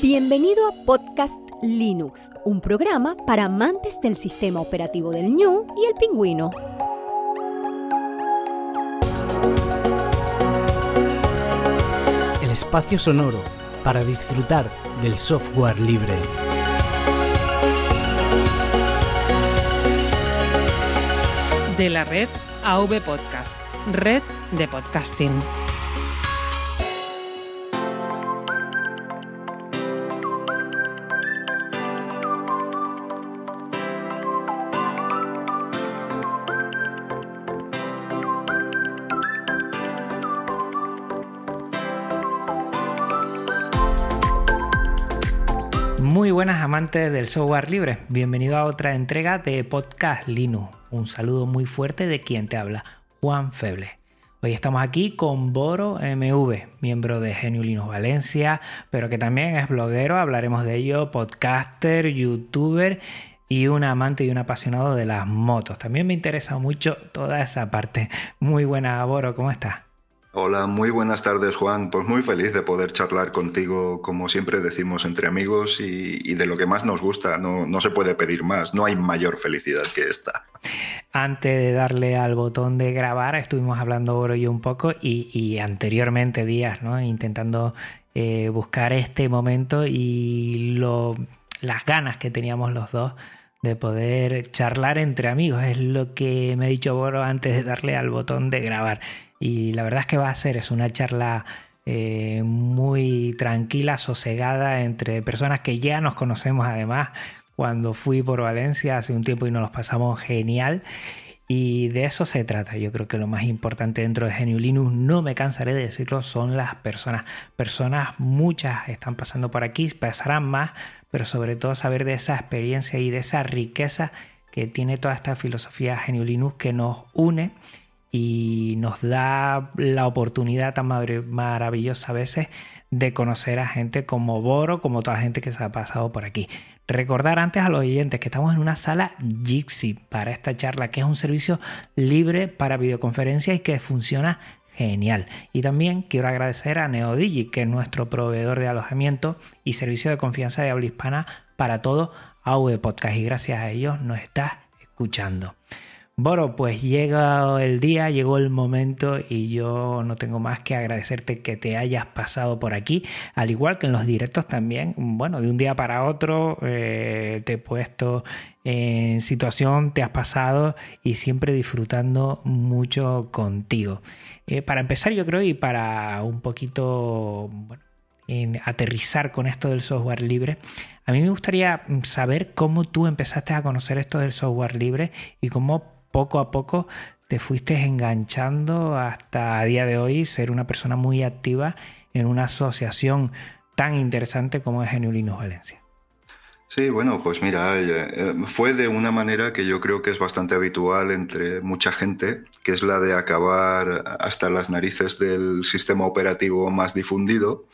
Bienvenido a Podcast Linux, un programa para amantes del sistema operativo del ñu y el pingüino. El espacio sonoro para disfrutar del software libre. De la red AV Podcast, red de podcasting. Muy buenas amantes del software libre, bienvenido a otra entrega de Podcast Linux. Un saludo muy fuerte de quien te habla, Juan Feble. Hoy estamos aquí con Boro MV, miembro de GNU Linux Valencia, pero que también es bloguero, hablaremos de ello, podcaster, youtuber y un amante y un apasionado de las motos. También me interesa mucho toda esa parte. Muy buena, Boro, ¿cómo estás? Hola, muy buenas tardes, Juan. Pues muy feliz de poder charlar contigo, como siempre decimos, entre amigos y de lo que más nos gusta. No se puede pedir más, no hay mayor felicidad que esta. Antes de darle al botón de grabar, estuvimos hablando Boro y yo un poco y anteriormente días, ¿no? Intentando buscar este momento y las ganas que teníamos los dos de poder charlar entre amigos. Es lo que me ha dicho Boro antes de darle al botón de grabar. Y la verdad es que es una charla muy tranquila, sosegada, entre personas que ya nos conocemos además. Cuando fui por Valencia hace un tiempo y nos los pasamos genial. Y de eso se trata. Yo creo que lo más importante dentro de GNU Linux, no me cansaré de decirlo, son las personas. Personas, muchas están pasando por aquí, pasarán más, pero sobre todo saber de esa experiencia y de esa riqueza que tiene toda esta filosofía GNU Linux que nos une y nos da la oportunidad tan maravillosa a veces de conocer a gente como Boro, como toda la gente que se ha pasado por aquí. Recordar antes a los oyentes que estamos en una sala Jitsi para esta charla, que es un servicio libre para videoconferencias y que funciona genial. Y también quiero agradecer a NeoDigi, que es nuestro proveedor de alojamiento y servicio de confianza de habla hispana para todo AV Podcast, y gracias a ellos nos estás escuchando. Boro, pues llega el día, llegó el momento y yo no tengo más que agradecerte que te hayas pasado por aquí, al igual que en los directos también. Bueno, de un día para otro te he puesto en situación, te has pasado y siempre disfrutando mucho contigo. Para empezar, yo creo, y para un poquito aterrizar con esto del software libre, a mí me gustaría saber cómo tú empezaste a conocer esto del software libre y cómo poco a poco te fuiste enganchando hasta a día de hoy ser una persona muy activa en una asociación tan interesante como es GNU Linux Valencia. Sí, bueno, pues mira, fue de una manera que yo creo que es bastante habitual entre mucha gente, que es la de acabar hasta las narices del sistema operativo más difundido.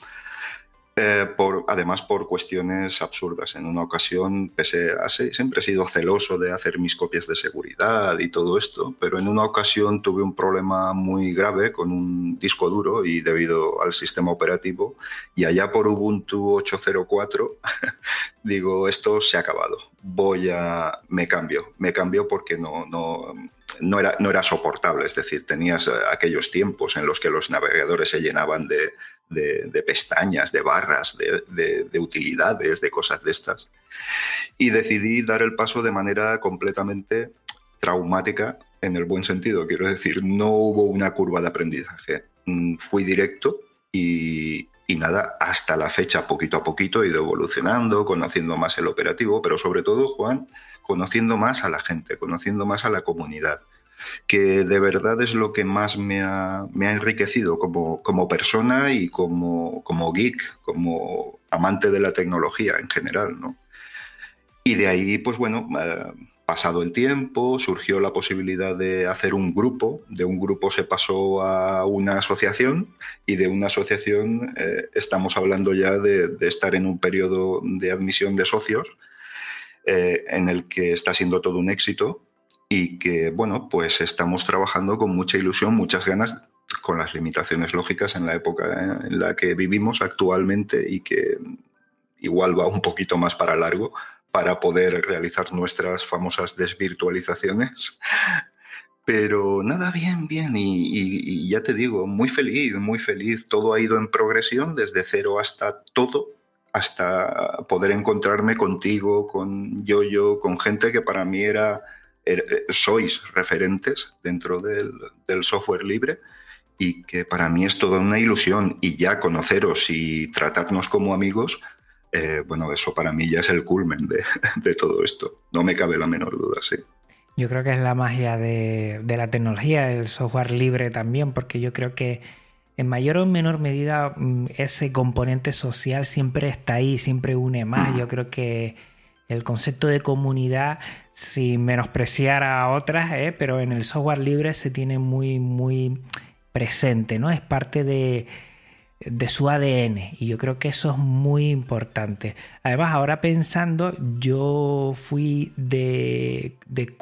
Además por cuestiones absurdas. En una ocasión, siempre he sido celoso de hacer mis copias de seguridad y todo esto, pero en una ocasión tuve un problema muy grave con un disco duro y debido al sistema operativo, y allá por Ubuntu 8.04 digo, esto se ha acabado, me cambio porque no era soportable. Es decir, tenías aquellos tiempos en los que los navegadores se llenaban de pestañas, de barras, de utilidades, de cosas de estas. Y decidí dar el paso de manera completamente traumática, en el buen sentido. Quiero decir, no hubo una curva de aprendizaje. Fui directo y nada, hasta la fecha, poquito a poquito, he ido evolucionando, conociendo más el operativo, pero sobre todo, Juan, conociendo más a la gente, conociendo más a la comunidad, que de verdad es lo que más me ha enriquecido como persona y como geek, como amante de la tecnología en general, ¿no? Y de ahí, pues bueno, pasado el tiempo, surgió la posibilidad de hacer un grupo. De un grupo se pasó a una asociación y de una asociación estamos hablando ya de estar en un periodo de admisión de socios en el que está siendo todo un éxito. Y que, bueno, pues estamos trabajando con mucha ilusión, muchas ganas, con las limitaciones lógicas en la época en la que vivimos actualmente y que igual va un poquito más para largo para poder realizar nuestras famosas desvirtualizaciones. Pero nada, bien. Y ya te digo, muy feliz. Todo ha ido en progresión desde cero hasta todo, hasta poder encontrarme contigo, con Yoyo, con gente que para mí sois referentes dentro del software libre y que para mí es toda una ilusión. Y ya conoceros y tratarnos como amigos, bueno, eso para mí ya es el culmen de todo esto. No me cabe la menor duda, sí. Yo creo que es la magia de la tecnología, el software libre también, porque yo creo que en mayor o menor medida ese componente social siempre está ahí, siempre une más. Yo creo que el concepto de comunidad, sin menospreciar a otras, pero en el software libre se tiene muy, muy presente, ¿no? Es parte de su ADN y yo creo que eso es muy importante. Además, ahora pensando, yo fui de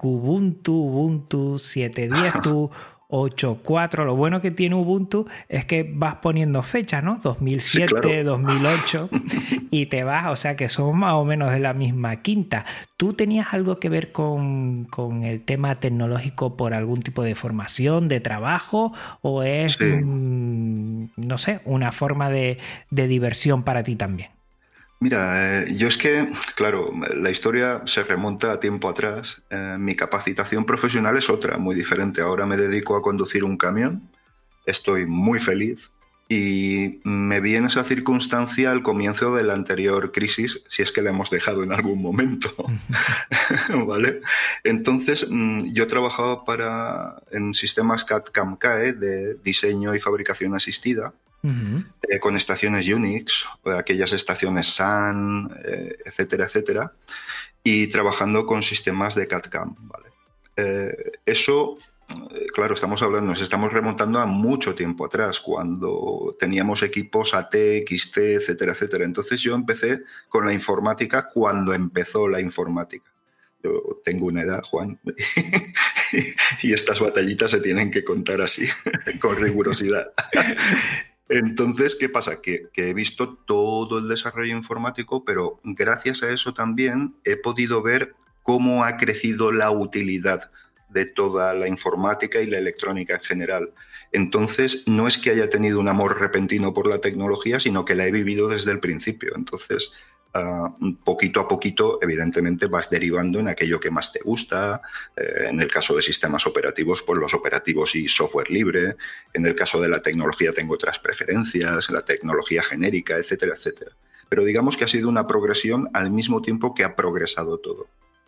Ubuntu 7.10, tú 8.4. Lo bueno que tiene Ubuntu es que vas poniendo fechas, ¿no? 2007, sí, claro. 2008 y te vas, o sea que somos más o menos de la misma quinta. ¿Tú tenías algo que ver con el tema tecnológico por algún tipo de formación, de trabajo o es, sí, no sé, una forma de diversión para ti también? Mira, yo es que, claro, la historia se remonta a tiempo atrás. Mi capacitación profesional es otra, muy diferente. Ahora me dedico a conducir un camión, estoy muy feliz y me vi en esa circunstancia al comienzo de la anterior crisis, si es que la hemos dejado en algún momento, ¿vale? Entonces, yo trabajaba en sistemas CAD/CAM/CAE de diseño y fabricación asistida, con estaciones Unix, aquellas estaciones Sun, etcétera, y trabajando con sistemas de CAD/CAM, ¿vale? Eso, claro, nos estamos remontando a mucho tiempo atrás, cuando teníamos equipos AT, XT, etcétera. Entonces yo empecé con la informática cuando empezó la informática. Yo tengo una edad, Juan, y estas batallitas se tienen que contar así, con rigurosidad. Entonces, ¿qué pasa? Que he visto todo el desarrollo informático, pero gracias a eso también he podido ver cómo ha crecido la utilidad de toda la informática y la electrónica en general. Entonces, no es que haya tenido un amor repentino por la tecnología, sino que la he vivido desde el principio. Entonces, poquito a poquito, evidentemente, vas derivando en aquello que más te gusta. En el caso de sistemas operativos, pues los operativos y software libre. En el caso de la tecnología tengo otras preferencias, la tecnología genérica, etcétera. Pero digamos que ha sido una progresión al mismo tiempo que ha progresado todo.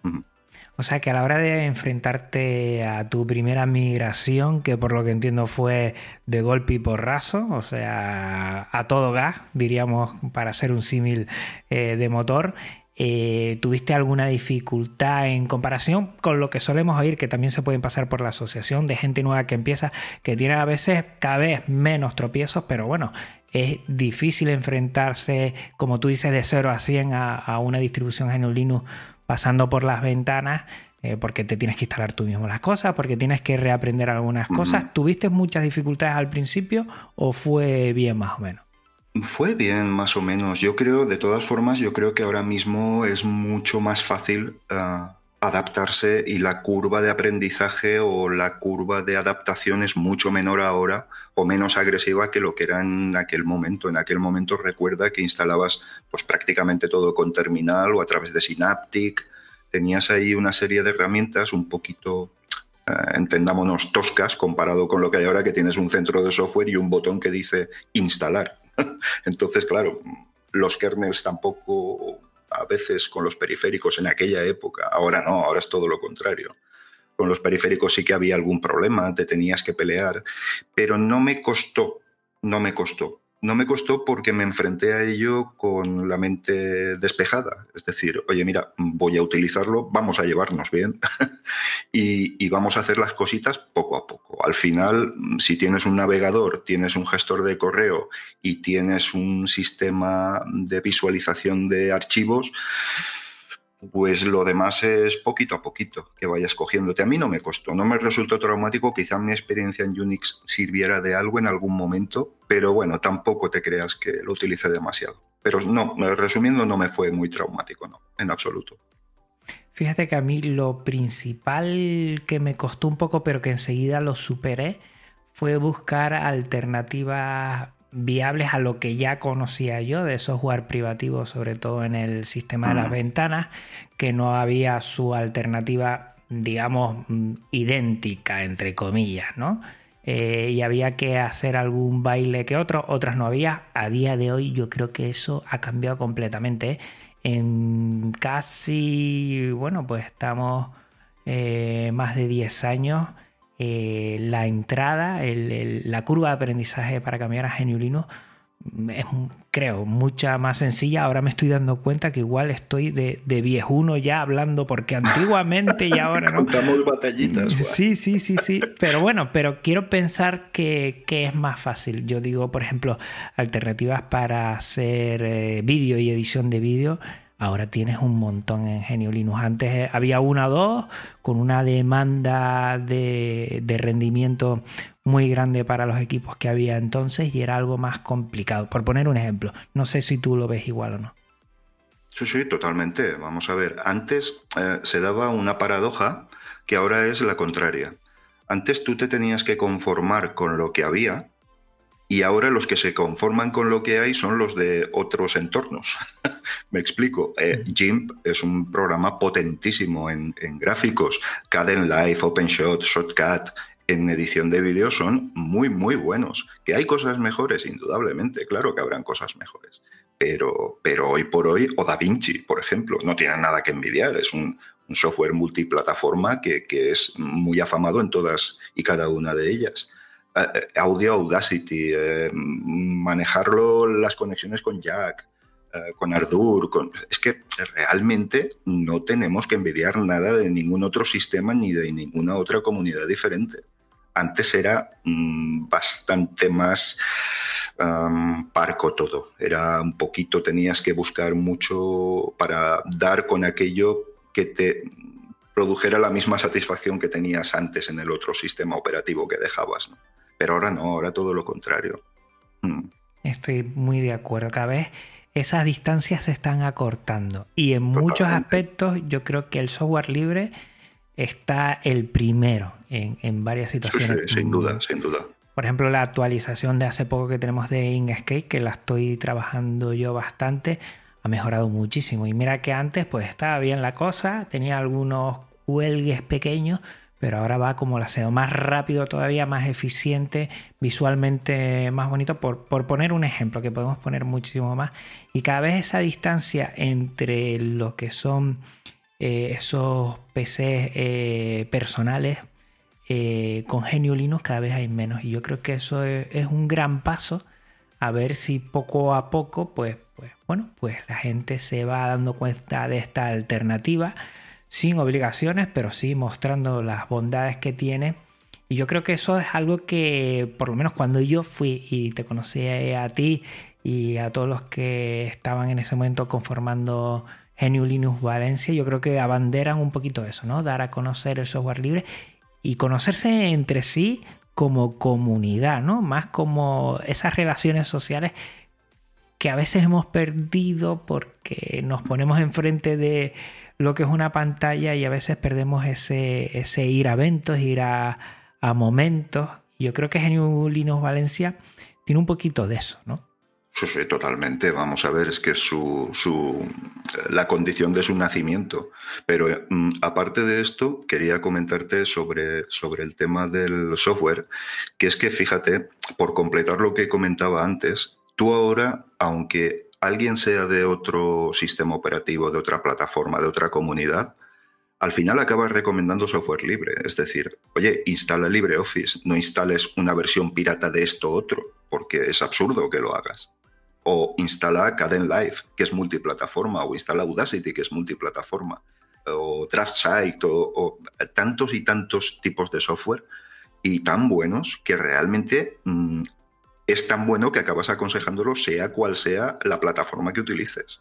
O sea que a la hora de enfrentarte a tu primera migración, que por lo que entiendo fue de golpe y porrazo, o sea, a todo gas, diríamos, para hacer un símil de motor, ¿tuviste alguna dificultad en comparación con lo que solemos oír, que también se pueden pasar por la asociación de gente nueva que empieza, que tiene a veces cada vez menos tropiezos, pero bueno, es difícil enfrentarse, como tú dices, de 0 a 100 a una distribución GNU Linux pasando por las ventanas, porque te tienes que instalar tú mismo las cosas, porque tienes que reaprender algunas cosas? ¿Tuviste muchas dificultades al principio o fue bien más o menos? Fue bien más o menos. Yo creo, de todas formas, yo creo que ahora mismo es mucho más fácil adaptarse y la curva de aprendizaje o la curva de adaptación es mucho menor ahora o menos agresiva que lo que era en aquel momento. En aquel momento recuerda que instalabas pues prácticamente todo con terminal o a través de Synaptic. Tenías ahí una serie de herramientas un poquito, entendámonos, toscas comparado con lo que hay ahora, que tienes un centro de software y un botón que dice instalar. Entonces, claro, los kernels tampoco, a veces con los periféricos en aquella época, ahora no, ahora es todo lo contrario. Con los periféricos sí que había algún problema, te tenías que pelear, pero no me costó porque me enfrenté a ello con la mente despejada. Es decir, oye, mira, voy a utilizarlo, vamos a llevarnos bien y vamos a hacer las cositas poco a poco. Al final, si tienes un navegador, tienes un gestor de correo y tienes un sistema de visualización de archivos, pues lo demás es poquito a poquito que vayas cogiéndote. A mí no me costó, no me resultó traumático. Quizá mi experiencia en Unix sirviera de algo en algún momento, pero bueno, tampoco te creas que lo utilicé demasiado. Pero no, resumiendo, no me fue muy traumático, no, en absoluto. Fíjate que a mí lo principal que me costó un poco, pero que enseguida lo superé, fue buscar alternativas viables a lo que ya conocía yo de software privativo, sobre todo en el sistema de las ventanas, que no había su alternativa, digamos, idéntica, entre comillas, ¿no? Y había que hacer algún baile que otras no había. A día de hoy yo creo que eso ha cambiado completamente. En casi, bueno, pues estamos más de 10 años. La entrada, la curva de aprendizaje para cambiar a GNU Linux es, creo, mucha más sencilla. Ahora me estoy dando cuenta que igual estoy de viejuno ya hablando, porque antiguamente y ahora no. Contamos batallitas. Sí. Pero bueno, quiero pensar que es más fácil. Yo digo, por ejemplo, alternativas para hacer vídeo y edición de vídeo. Ahora tienes un montón en GNU Linux. Antes había una o dos con una demanda de rendimiento muy grande para los equipos que había entonces y era algo más complicado. Por poner un ejemplo, no sé si tú lo ves igual o no. Sí, totalmente. Vamos a ver, antes se daba una paradoja que ahora es la contraria. Antes tú te tenías que conformar con lo que había y ahora los que se conforman con lo que hay son los de otros entornos. Me explico. GIMP es un programa potentísimo en gráficos. Kdenlive, OpenShot, Shotcut en edición de vídeo son muy, muy buenos. Que hay cosas mejores, indudablemente. Claro que habrán cosas mejores. Pero hoy por hoy, o DaVinci, por ejemplo, no tienen nada que envidiar. Es un software multiplataforma que es muy afamado en todas y cada una de ellas. Audio Audacity, manejarlo, las conexiones con Jack, con Ardour, es que realmente no tenemos que envidiar nada de ningún otro sistema ni de ninguna otra comunidad diferente. Antes era bastante más parco todo, era un poquito, tenías que buscar mucho para dar con aquello que te produjera la misma satisfacción que tenías antes en el otro sistema operativo que dejabas, ¿no? Pero ahora no, ahora todo lo contrario. Estoy muy de acuerdo. Cada vez esas distancias se están acortando. Y en muchos aspectos yo creo que el software libre está el primero en varias situaciones. Sí, sin duda. Por ejemplo, la actualización de hace poco que tenemos de Inkscape, que la estoy trabajando yo bastante, ha mejorado muchísimo. Y mira que antes pues estaba bien la cosa, tenía algunos cuelgues pequeños, pero ahora va como la SEO, más rápido todavía, más eficiente, visualmente más bonito, por poner un ejemplo, que podemos poner muchísimo más. Y cada vez esa distancia entre lo que son esos PCs personales con GNU Linux cada vez hay menos. Y yo creo que eso es un gran paso, a ver si poco a poco pues la gente se va dando cuenta de esta alternativa, sin obligaciones, pero sí mostrando las bondades que tiene. Y yo creo que eso es algo que, por lo menos cuando yo fui y te conocí a ti y a todos los que estaban en ese momento conformando GNU Linux Valencia, yo creo que abanderan un poquito eso, ¿no? Dar a conocer el software libre y conocerse entre sí como comunidad, ¿no? Más como esas relaciones sociales que a veces hemos perdido porque nos ponemos enfrente de lo que es una pantalla y a veces perdemos ese ir a eventos, ir a momentos. Yo creo que GNU Linux Valencia tiene un poquito de eso, ¿no? Sí, totalmente. Vamos a ver, es que la condición de su nacimiento. Pero aparte de esto, quería comentarte sobre el tema del software, que es que, fíjate, por completar lo que comentaba antes, tú ahora, aunque alguien sea de otro sistema operativo, de otra plataforma, de otra comunidad, al final acabas recomendando software libre. Es decir, oye, instala LibreOffice, no instales una versión pirata de esto otro, porque es absurdo que lo hagas. O instala Kdenlive, que es multiplataforma, o instala Audacity, que es multiplataforma, o DraftSight, o tantos y tantos tipos de software, y tan buenos que realmente es tan bueno que acabas aconsejándolo sea cual sea la plataforma que utilices.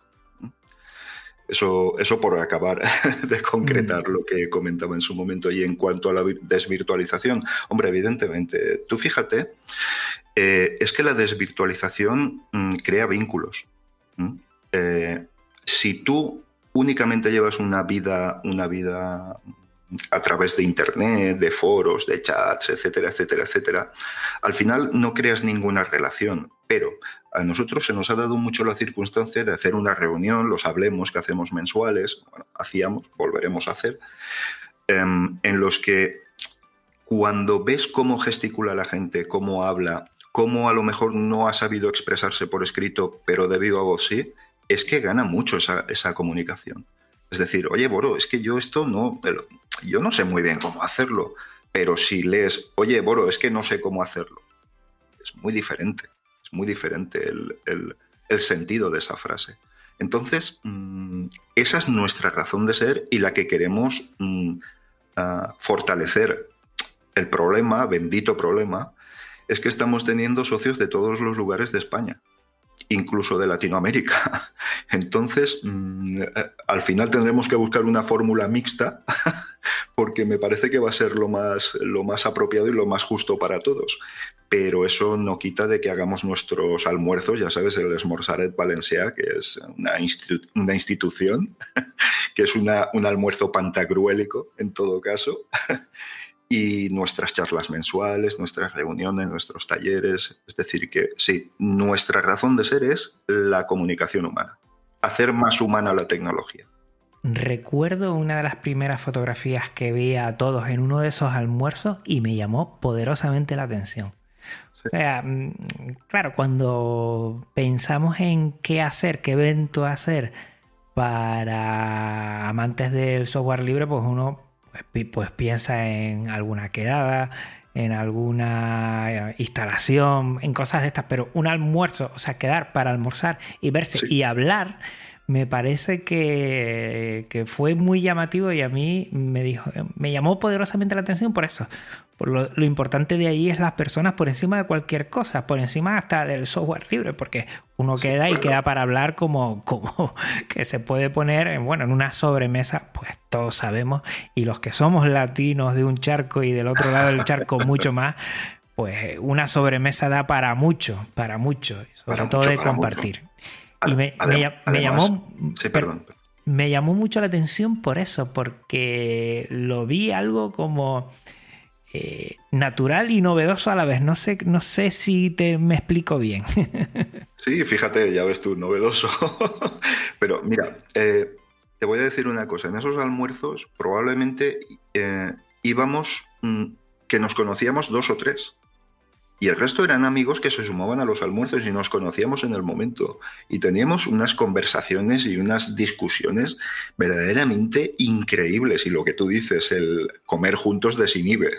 Eso por acabar de concretar lo que comentaba en su momento. Y en cuanto a la desvirtualización, hombre, evidentemente, tú fíjate, es que la desvirtualización crea vínculos. Si tú únicamente llevas una vida a través de internet, de foros, de chats, etcétera, etcétera, etcétera, al final no creas ninguna relación. Pero a nosotros se nos ha dado mucho la circunstancia de hacer una reunión, los hablemos que hacemos mensuales, bueno, hacíamos, volveremos a hacer, en los que cuando ves cómo gesticula la gente, cómo habla, cómo a lo mejor no ha sabido expresarse por escrito, pero de viva voz sí, es que gana mucho esa comunicación. Es decir, oye, Boro, es que yo esto no, yo no sé muy bien cómo hacerlo, pero si lees, oye, Boro, es que no sé cómo hacerlo, es muy diferente el sentido de esa frase. Entonces, esa es nuestra razón de ser y la que queremos fortalecer. El problema, bendito problema, es que estamos teniendo socios de todos los lugares de España, incluso de Latinoamérica. Entonces, al final tendremos que buscar una fórmula mixta porque me parece que va a ser lo más apropiado y lo más justo para todos. Pero eso no quita de que hagamos nuestros almuerzos, ya sabes, el Esmorzaret Valencià, que es una institución, que es un almuerzo pantagruélico en todo caso, y nuestras charlas mensuales, nuestras reuniones, nuestros talleres. Es decir, que sí, nuestra razón de ser es la comunicación humana, hacer más humana la tecnología. Recuerdo una de las primeras fotografías que vi a todos en uno de esos almuerzos y me llamó poderosamente la atención. Sí. O sea, claro, cuando pensamos en qué hacer, qué evento hacer para amantes del software libre, pues uno pues piensa en alguna quedada, en alguna instalación, en cosas de estas, pero un almuerzo, o sea, quedar para almorzar y verse sí. Y hablar, me parece que fue muy llamativo y a mí me llamó poderosamente la atención por eso. Por lo importante de ahí es las personas por encima de cualquier cosa, por encima hasta del software libre, porque uno queda y queda para hablar como que se puede poner en una sobremesa, pues todos sabemos, y los que somos latinos de un charco y del otro lado del charco mucho más, pues una sobremesa da para mucho, sobre todo de compartir. Y me llamó mucho la atención por eso, porque lo vi algo como natural y novedoso a la vez. No sé si me explico bien. Sí, fíjate, ya ves tú, novedoso. Pero mira, te voy a decir una cosa. En esos almuerzos probablemente íbamos que nos conocíamos 2 o 3. Y el resto eran amigos que se sumaban a los almuerzos y nos conocíamos en el momento. Y teníamos unas conversaciones y unas discusiones verdaderamente increíbles. Y lo que tú dices, el comer juntos desinhibe.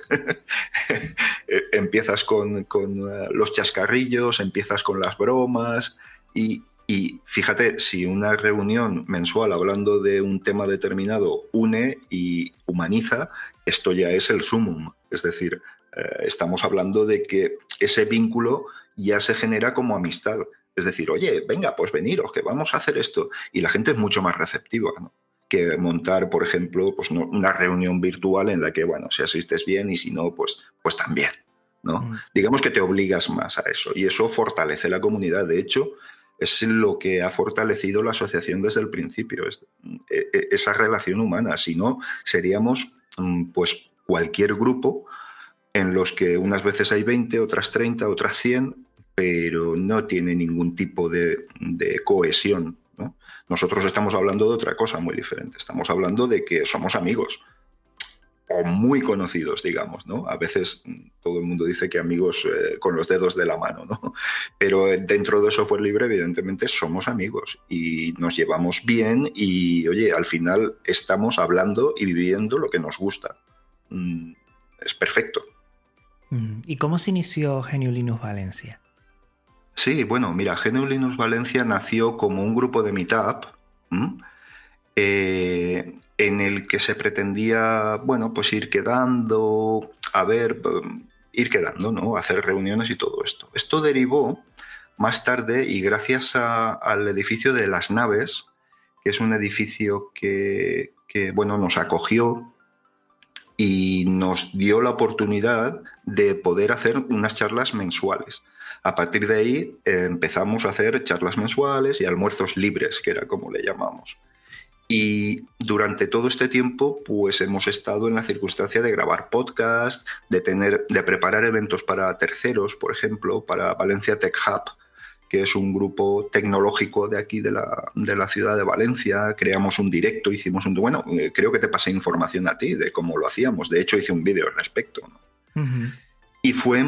Empiezas con los chascarrillos, empiezas con las bromas. Y fíjate, si una reunión mensual hablando de un tema determinado une y humaniza, esto ya es el sumum. Es decir, estamos hablando de que ese vínculo ya se genera como amistad. Es decir, oye, venga, pues veniros, que vamos a hacer esto. Y la gente es mucho más receptiva, ¿no? Que montar, por ejemplo, pues una reunión virtual en la que, si asistes bien y si no, pues también, ¿no? Digamos que te obligas más a eso y eso fortalece la comunidad. De hecho, es lo que ha fortalecido la asociación desde el principio, esa relación humana. Si no, seríamos pues cualquier grupo en los que unas veces hay 20, otras 30, otras 100, pero no tiene ningún tipo de cohesión, ¿no? Nosotros estamos hablando de otra cosa muy diferente. Estamos hablando de que somos amigos, o muy conocidos, digamos, ¿no? A veces todo el mundo dice que amigos con los dedos de la mano, ¿no? Pero dentro de software libre, evidentemente, somos amigos y nos llevamos bien y, oye, al final estamos hablando y viviendo lo que nos gusta. Es perfecto. ¿Y cómo se inició GNU Linux Valencia? Sí, bueno, mira, GNU Linux Valencia nació como un grupo de meetup en el que se pretendía, pues ir quedando, ¿no? Hacer reuniones y todo esto. Esto derivó más tarde y gracias al edificio de Las Naves, que es un edificio que nos acogió y nos dio la oportunidad de poder hacer unas charlas mensuales. A partir de ahí empezamos a hacer charlas mensuales y almuerzos libres, que era como le llamamos. Y durante todo este tiempo, pues hemos estado en la circunstancia de grabar podcasts, de preparar eventos para terceros, por ejemplo, para Valencia Tech Hub, que es un grupo tecnológico de aquí de la ciudad de Valencia. Creamos un directo, bueno, creo que te pasé información a ti de cómo lo hacíamos. De hecho, hice un vídeo al respecto, ¿no? Uh-huh. Y fue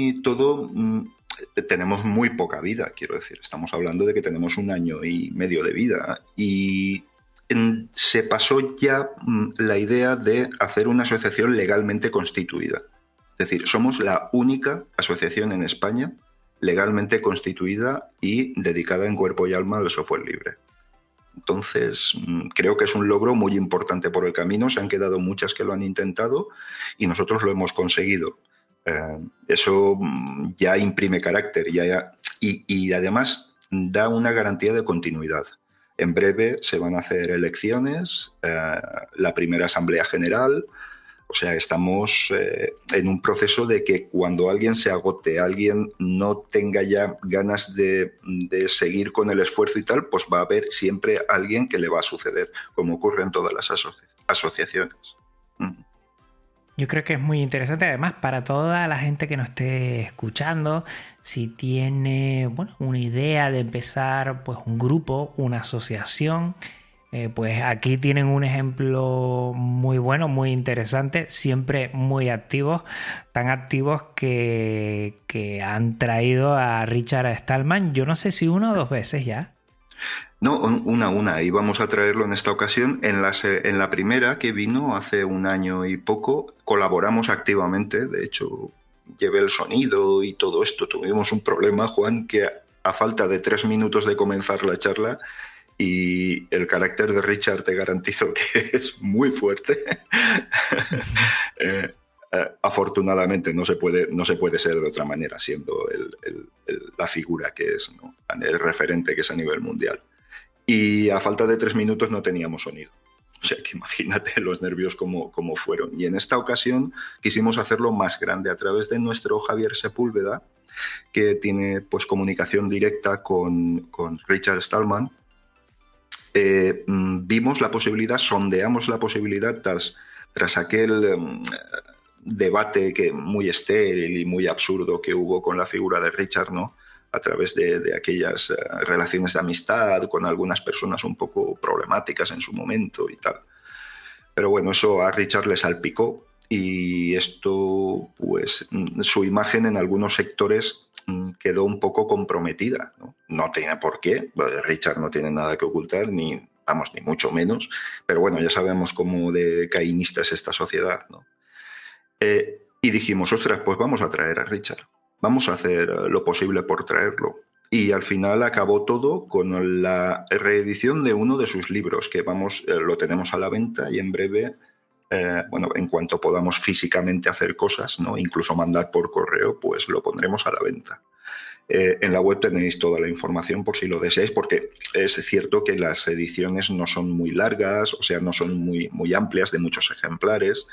tenemos muy poca vida, quiero decir. Estamos hablando de que tenemos 1 año y medio de vida. Y se pasó ya la idea de hacer una asociación legalmente constituida. Es decir, somos la única asociación en España legalmente constituida y dedicada en cuerpo y alma al software libre. Entonces, creo que es un logro muy importante por el camino. Se han quedado muchas que lo han intentado y nosotros lo hemos conseguido. Eso ya imprime carácter y además da una garantía de continuidad. En breve se van a hacer elecciones, la primera asamblea general. O sea, estamos en un proceso de que cuando alguien se agote, alguien no tenga ya ganas de seguir con el esfuerzo y tal, pues va a haber siempre alguien que le va a suceder, como ocurre en todas las asociaciones. Yo creo que es muy interesante, además, para toda la gente que nos esté escuchando, si tiene una idea de empezar pues, un grupo, una asociación, pues aquí tienen un ejemplo muy bueno, muy interesante, siempre muy activos, tan activos que han traído a Richard Stallman, yo no sé si 1 o 2 veces ya. No, una. Íbamos a traerlo en esta ocasión. En la primera que vino hace 1 año y poco, colaboramos activamente. De hecho, llevé el sonido y todo esto. Tuvimos un problema, Juan, que a falta de 3 minutos de comenzar la charla, y el carácter de Richard te garantizo que es muy fuerte. Afortunadamente no se puede ser de otra manera, siendo la figura que es, ¿no? El referente que es a nivel mundial. Y a falta de 3 minutos no teníamos sonido. O sea que imagínate los nervios como fueron. Y en esta ocasión quisimos hacerlo más grande a través de nuestro Javier Sepúlveda, que tiene pues comunicación directa con Richard Stallman. Vimos la posibilidad, sondeamos la posibilidad tras aquel debate muy estéril y muy absurdo que hubo con la figura de Richard, ¿no? A través de aquellas relaciones de amistad con algunas personas un poco problemáticas en su momento y tal. Pero bueno, eso a Richard le salpicó y esto, pues, su imagen en algunos sectores quedó un poco comprometida, ¿no? No tiene por qué, Richard no tiene nada que ocultar, ni mucho menos, pero bueno, ya sabemos cómo de caínista es esta sociedad, ¿no? Y dijimos, ostras, pues vamos a traer a Richard, vamos a hacer lo posible por traerlo. Y al final acabó todo con la reedición de uno de sus libros, que lo tenemos a la venta y en breve, en cuanto podamos físicamente hacer cosas, ¿no? Incluso mandar por correo, pues lo pondremos a la venta. En la web tenéis toda la información por si lo deseáis, porque es cierto que las ediciones no son muy largas, o sea, no son muy amplias, de muchos ejemplares.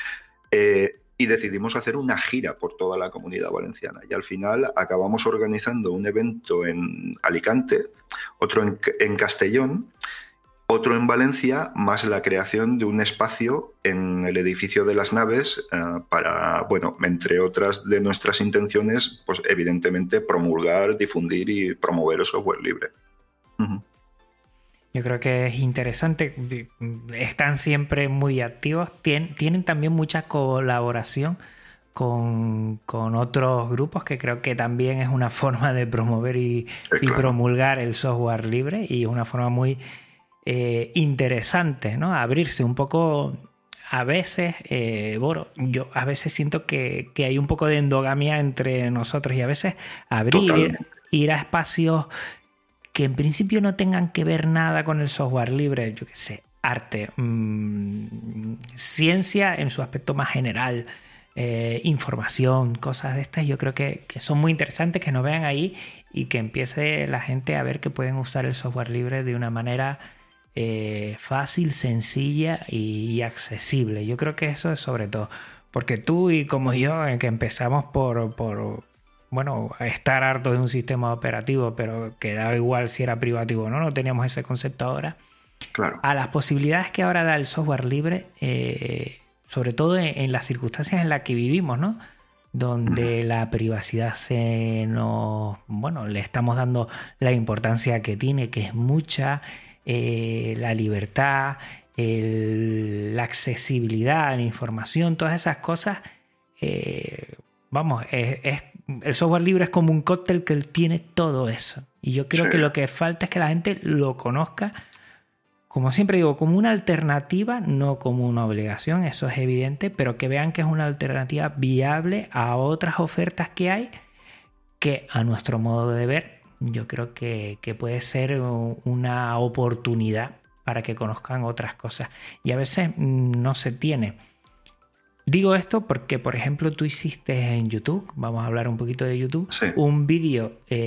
Y decidimos hacer una gira por toda la Comunidad Valenciana. Y al final acabamos organizando un evento en Alicante, otro en Castellón, otro en Valencia, más la creación de un espacio en el edificio de las naves para, entre otras de nuestras intenciones, pues evidentemente promulgar, difundir y promover el software libre. Uh-huh. Yo creo que es interesante, están siempre muy activos, tienen también mucha colaboración con otros grupos, que creo que también es una forma de promover y promulgar el software libre, y es una forma muy interesante, ¿no? Abrirse un poco. A veces, yo a veces siento que hay un poco de endogamia entre nosotros, y a veces ir a espacios que en principio no tengan que ver nada con el software libre, yo qué sé, arte, ciencia en su aspecto más general, información, cosas de estas, yo creo que son muy interesantes, que nos vean ahí y que empiece la gente a ver que pueden usar el software libre de una manera fácil, sencilla y accesible. Yo creo que eso es sobre todo, porque tú y como yo, que empezamos por bueno, estar harto de un sistema operativo, pero que daba igual si era privativo o no, no teníamos ese concepto ahora. Claro. A las posibilidades que ahora da el software libre, sobre todo en las circunstancias en las que vivimos, ¿no? Donde la privacidad le estamos dando la importancia que tiene, que es mucha, la libertad, la accesibilidad a la información, todas esas cosas. El software libre es como un cóctel que tiene todo eso. Y yo creo que lo que falta es que la gente lo conozca, como siempre digo, como una alternativa, no como una obligación, eso es evidente, pero que vean que es una alternativa viable a otras ofertas que hay, que a nuestro modo de ver, yo creo que puede ser una oportunidad para que conozcan otras cosas. Y a veces no se tiene. Digo esto porque, por ejemplo, tú hiciste en YouTube, vamos a hablar un poquito de YouTube, sí, un vídeo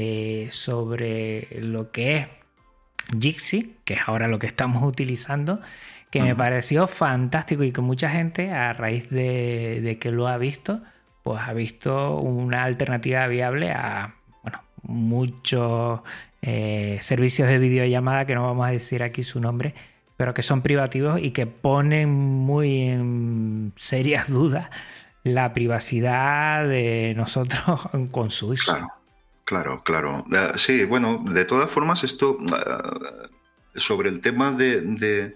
sobre lo que es Jitsi, que es ahora lo que estamos utilizando, que me pareció fantástico y que mucha gente, a raíz de que lo ha visto, pues ha visto una alternativa viable a muchos servicios de videollamada, que no vamos a decir aquí su nombre, pero que son privativos y que ponen muy en serias dudas la privacidad de nosotros con su uso. Claro. Sí, bueno, de todas formas, esto sobre el tema de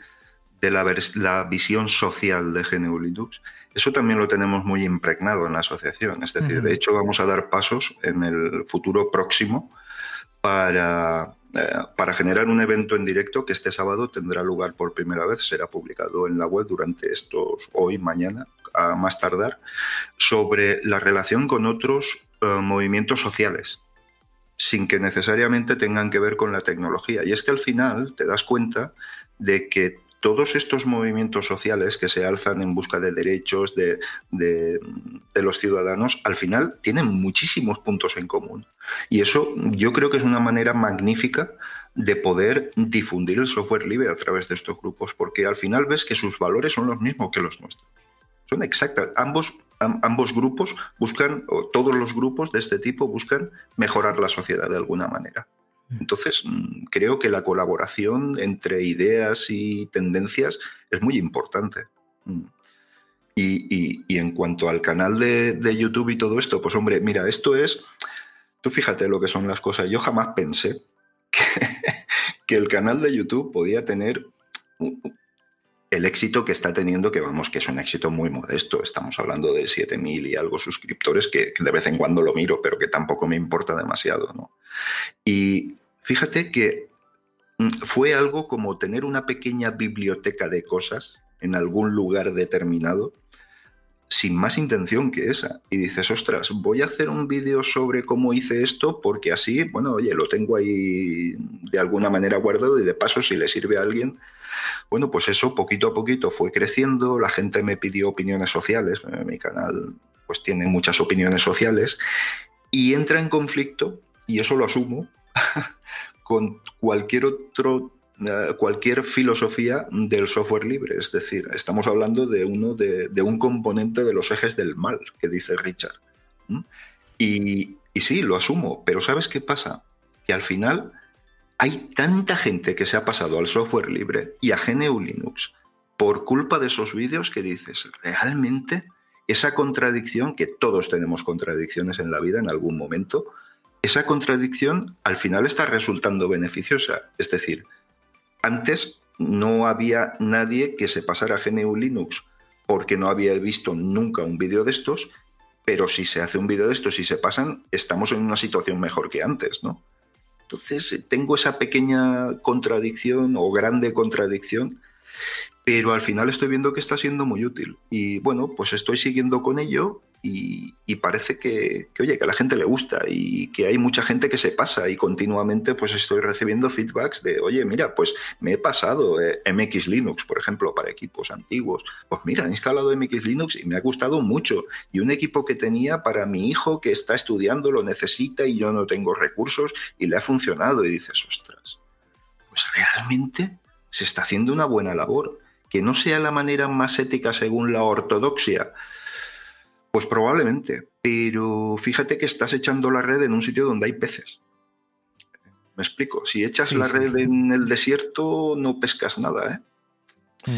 la visión social de GNU Linux, eso también lo tenemos muy impregnado en la asociación. Es decir, de hecho, vamos a dar pasos en el futuro próximo para generar un evento en directo que este sábado tendrá lugar por primera vez, será publicado en la web durante hoy, mañana, a más tardar, sobre la relación con otros movimientos sociales, sin que necesariamente tengan que ver con la tecnología. Y es que al final te das cuenta de que todos estos movimientos sociales que se alzan en busca de derechos de los ciudadanos, al final tienen muchísimos puntos en común. Y eso yo creo que es una manera magnífica de poder difundir el software libre a través de estos grupos, porque al final ves que sus valores son los mismos que los nuestros. Son exactas. Ambos grupos buscan, o todos los grupos de este tipo buscan mejorar la sociedad de alguna manera. Entonces, creo que la colaboración entre ideas y tendencias es muy importante. Y en cuanto al canal de YouTube y todo esto, pues hombre, mira, esto es... Tú fíjate lo que son las cosas. Yo jamás pensé que el canal de YouTube podía tener el éxito que está teniendo, que es un éxito muy modesto. Estamos hablando de 7.000 y algo suscriptores, que de vez en cuando lo miro, pero que tampoco me importa demasiado, ¿no? Y fíjate que fue algo como tener una pequeña biblioteca de cosas en algún lugar determinado, sin más intención que esa. Y dices, ostras, voy a hacer un vídeo sobre cómo hice esto, porque así, bueno, oye, lo tengo ahí de alguna manera guardado y de paso, si le sirve a alguien. Bueno, pues eso poquito a poquito fue creciendo, la gente me pidió opiniones sociales, mi canal pues tiene muchas opiniones sociales, y entra en conflicto, y eso lo asumo, con cualquier filosofía del software libre. Es decir, estamos hablando de un componente de los ejes del mal, que dice Richard. Y sí, lo asumo, pero ¿sabes qué pasa? Que al final hay tanta gente que se ha pasado al software libre y a GNU Linux por culpa de esos vídeos que dices, realmente esa contradicción, que todos tenemos contradicciones en la vida en algún momento, esa contradicción al final está resultando beneficiosa. Es decir, antes no había nadie que se pasara a GNU Linux porque no había visto nunca un vídeo de estos, pero si se hace un vídeo de estos y se pasan, estamos en una situación mejor que antes, ¿no? Entonces tengo esa pequeña contradicción o grande contradicción, pero al final estoy viendo que está siendo muy útil. Y bueno, pues estoy siguiendo con ello y parece que a la gente le gusta y que hay mucha gente que se pasa, y continuamente pues estoy recibiendo feedbacks de, oye, mira, pues me he pasado MX Linux, por ejemplo, para equipos antiguos. Pues mira, he instalado MX Linux y me ha gustado mucho. Y un equipo que tenía para mi hijo que está estudiando lo necesita y yo no tengo recursos y le ha funcionado. Y dices, ostras, pues realmente se está haciendo una buena labor. Que no sea la manera más ética según la ortodoxia, Pues probablemente, pero fíjate que estás echando la red en un sitio donde hay peces. ¿Me explico? Si echas la red en el desierto, no pescas nada, ¿eh?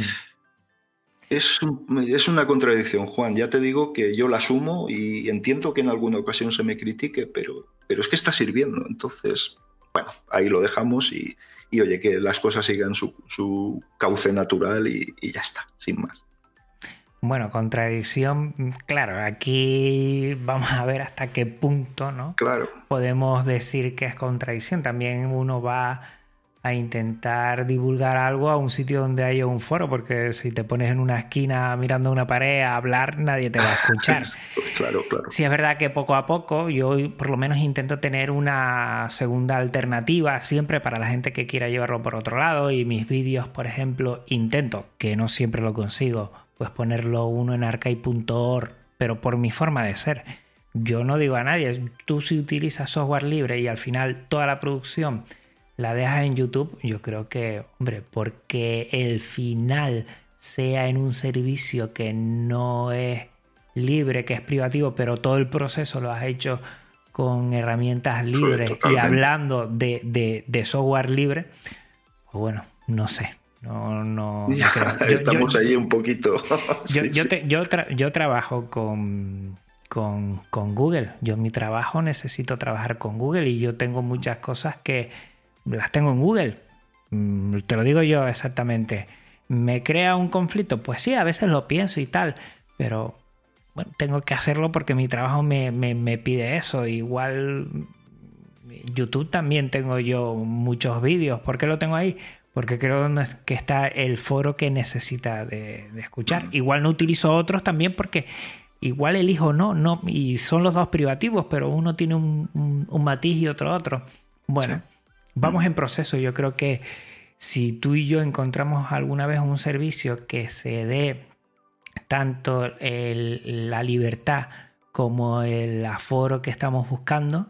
Es una contradicción, Juan. Ya te digo que yo la asumo y entiendo que en alguna ocasión se me critique, pero es que está sirviendo. Entonces, bueno, ahí lo dejamos y oye, que las cosas sigan su cauce natural y ya está, sin más. Bueno, contradicción, claro, aquí vamos a ver hasta qué punto, ¿no? Claro. Podemos decir que es contradicción. También uno va a intentar divulgar algo a un sitio donde haya un foro, porque si te pones en una esquina mirando una pared a hablar, nadie te va a escuchar. Claro. Sí, es verdad que poco a poco yo por lo menos intento tener una segunda alternativa siempre para la gente que quiera llevarlo por otro lado, y mis vídeos, por ejemplo, intento, que no siempre lo consigo, pues ponerlo uno en archive.org, pero por mi forma de ser. Yo no digo a nadie, tú si utilizas software libre y al final toda la producción la dejas en YouTube, yo creo que, hombre, porque el final sea en un servicio que no es libre, que es privativo, pero todo el proceso lo has hecho con herramientas libres y hablando de software libre, pues bueno, no sé. No creo. Estamos ahí un poquito. Yo trabajo con Google. Yo en mi trabajo necesito trabajar con Google y yo tengo muchas cosas que las tengo en Google. Te lo digo yo exactamente. ¿Me crea un conflicto? Pues sí, a veces lo pienso y tal, pero bueno, tengo que hacerlo porque mi trabajo me pide eso. Igual YouTube también tengo yo muchos vídeos. ¿Por qué lo tengo ahí? Porque creo que está el foro que necesita de escuchar. Igual no utilizo otros también porque igual elijo no, y son los dos privativos, pero uno tiene un matiz y otro. Bueno, vamos en proceso. Yo creo que si tú y yo encontramos alguna vez un servicio que se dé tanto la libertad como el aforo que estamos buscando,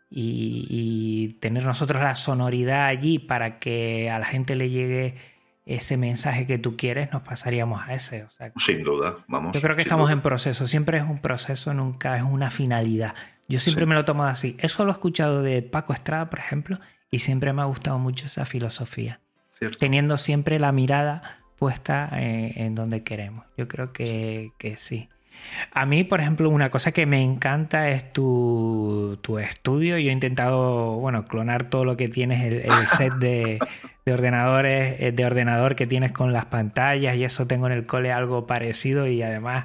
y tener nosotros la sonoridad allí para que a la gente le llegue ese mensaje que tú quieres, nos pasaríamos a ese. O sea, sin duda, vamos. Yo creo que estamos en proceso. Siempre es un proceso, nunca es una finalidad. Yo siempre me lo tomo así. Eso lo he escuchado de Paco Estrada, por ejemplo, y siempre me ha gustado mucho esa filosofía. Cierto. Teniendo siempre la mirada puesta en donde queremos. Yo creo que sí. A mí, por ejemplo, una cosa que me encanta es tu estudio. Yo he intentado, clonar todo lo que tienes, el set de ordenadores, de ordenador que tienes con las pantallas, y eso tengo en el cole algo parecido, y además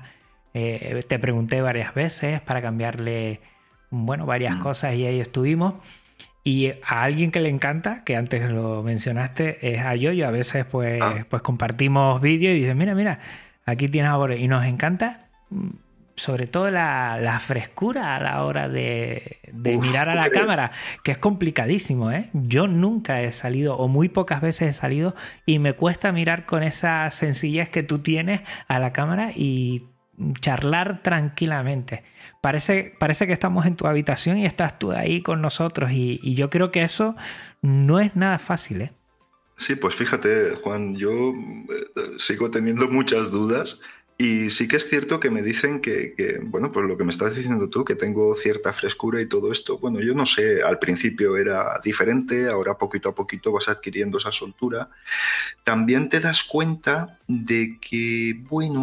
te pregunté varias veces para cambiarle, varias cosas, y ahí estuvimos. Y a alguien que le encanta, que antes lo mencionaste, es a Yoyo. A veces pues compartimos vídeos y dices, mira, aquí tienes ahora. Y nos encanta sobre todo la frescura a la hora de mirar a la cámara, que es complicadísimo, ¿eh? Yo nunca he salido, o muy pocas veces he salido, y me cuesta mirar con esa sencillez que tú tienes a la cámara y charlar tranquilamente. Parece que estamos en tu habitación y estás tú ahí con nosotros, y yo creo que eso no es nada fácil, ¿eh? Sí, pues fíjate, Juan, yo sigo teniendo muchas dudas. Y sí que es cierto que me dicen que, pues lo que me estás diciendo tú, que tengo cierta frescura y todo esto, yo no sé, al principio era diferente, ahora poquito a poquito vas adquiriendo esa soltura. También te das cuenta de que,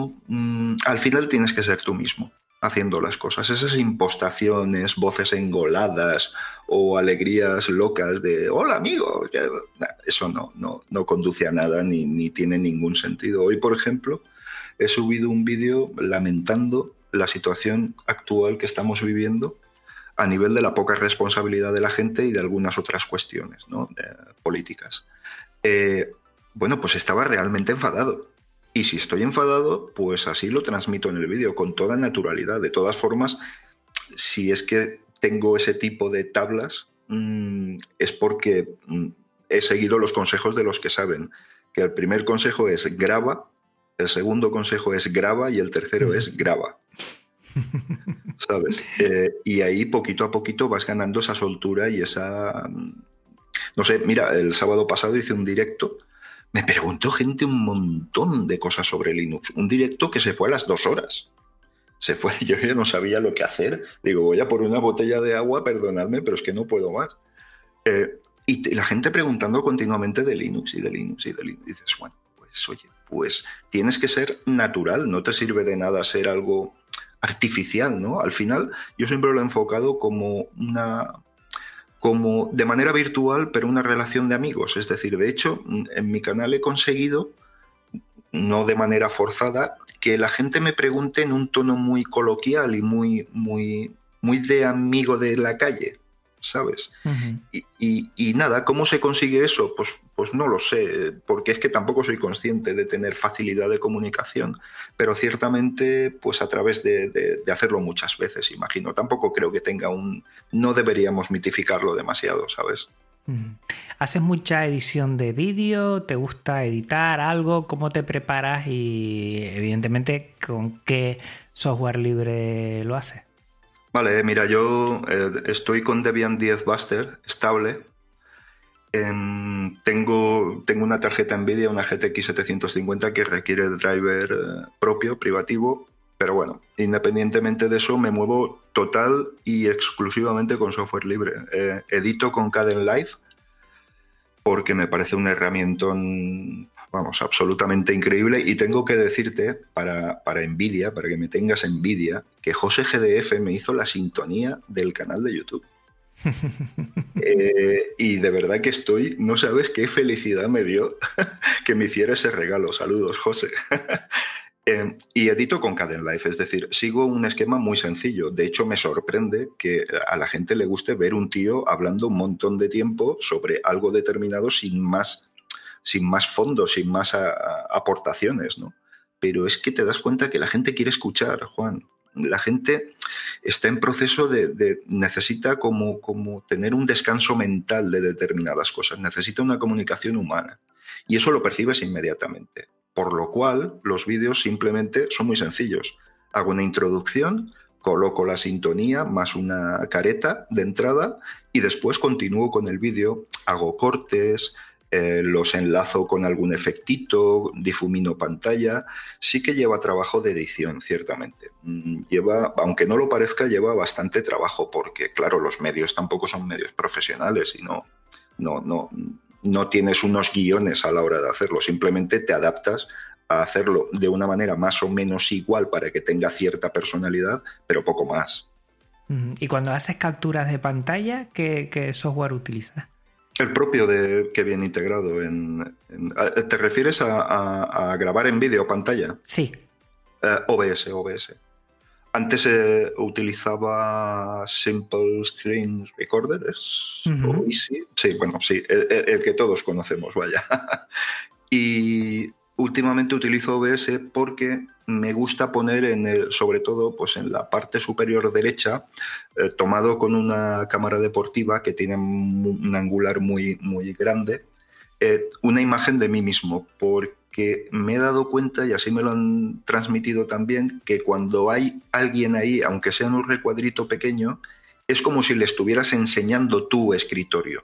al final tienes que ser tú mismo haciendo las cosas. Esas impostaciones, voces engoladas o alegrías locas de hola amigo, eso no conduce a nada ni tiene ningún sentido. Hoy, por ejemplo, he subido un vídeo lamentando la situación actual que estamos viviendo a nivel de la poca responsabilidad de la gente y de algunas otras cuestiones, ¿no? Políticas. Pues estaba realmente enfadado. Y si estoy enfadado, pues así lo transmito en el vídeo, con toda naturalidad. De todas formas, si es que tengo ese tipo de tablas, es porque he seguido los consejos de los que saben. Que el primer consejo es graba, el segundo consejo es graba y el tercero es graba. ¿Sabes? Y ahí poquito a poquito vas ganando esa soltura y esa... No sé, mira, el sábado pasado hice un directo. Me preguntó gente un montón de cosas sobre Linux. Un directo que se fue a las 2 horas. Se fue, yo ya no sabía lo que hacer. Digo, voy a por una botella de agua, perdonadme, pero es que no puedo más. Y la gente preguntando continuamente de Linux y de Linux y de Linux. Y dices, bueno, pues oye, pues tienes que ser natural, no te sirve de nada ser algo artificial, ¿no? Al final, yo siempre lo he enfocado como de manera virtual, pero una relación de amigos. Es decir, de hecho, en mi canal he conseguido, no de manera forzada, que la gente me pregunte en un tono muy coloquial y muy de amigo de la calle, ¿sabes? Uh-huh. Y nada, ¿cómo se consigue eso? Pues no lo sé, porque es que tampoco soy consciente de tener facilidad de comunicación, pero ciertamente pues a través de hacerlo muchas veces, imagino. Tampoco creo que tenga no deberíamos mitificarlo demasiado, ¿sabes? ¿Haces mucha edición de vídeo? ¿Te gusta editar algo? ¿Cómo te preparas? Y evidentemente, ¿con qué software libre lo haces? Vale, mira, yo estoy con Debian 10 Buster estable. Tengo una tarjeta NVIDIA, una GTX 750 que requiere driver propio, privativo, pero bueno, independientemente de eso me muevo total y exclusivamente con software libre. Edito con Kdenlive porque me parece una herramienta, vamos, absolutamente increíble, y tengo que decirte, para NVIDIA, para que me tengas envidia, que José GDF me hizo la sintonía del canal de YouTube. Y de verdad que no sabes qué felicidad me dio que me hiciera ese regalo. Saludos, José. Y edito con Kdenlive, es decir, sigo un esquema muy sencillo. De hecho, me sorprende que a la gente le guste ver un tío hablando un montón de tiempo sobre algo determinado sin más fondo, sin más aportaciones, ¿no? Pero es que te das cuenta que la gente quiere escuchar, Juan. La gente está en proceso necesita como tener un descanso mental de determinadas cosas, necesita una comunicación humana. Y eso lo percibes inmediatamente. Por lo cual, los vídeos simplemente son muy sencillos. Hago una introducción, coloco la sintonía más una careta de entrada y después continúo con el vídeo, hago cortes, los enlazo con algún efectito, difumino pantalla. Sí que lleva trabajo de edición, ciertamente. Aunque no lo parezca, lleva bastante trabajo porque, claro, los medios tampoco son medios profesionales y no tienes unos guiones a la hora de hacerlo. Simplemente te adaptas a hacerlo de una manera más o menos igual para que tenga cierta personalidad, pero poco más. Y cuando haces capturas de pantalla, ¿qué software utilizas? El propio que viene integrado ¿te refieres a grabar en vídeo pantalla? Sí. OBS. Antes utilizaba Simple Screen Recorder, o Easy. Sí, bueno, sí, el que todos conocemos, vaya. Y últimamente utilizo OBS porque me gusta poner sobre todo pues en la parte superior derecha, tomado con una cámara deportiva que tiene un angular muy, muy grande, una imagen de mí mismo, porque me he dado cuenta, y así me lo han transmitido también, que cuando hay alguien ahí, aunque sea en un recuadrito pequeño, es como si le estuvieras enseñando tu escritorio.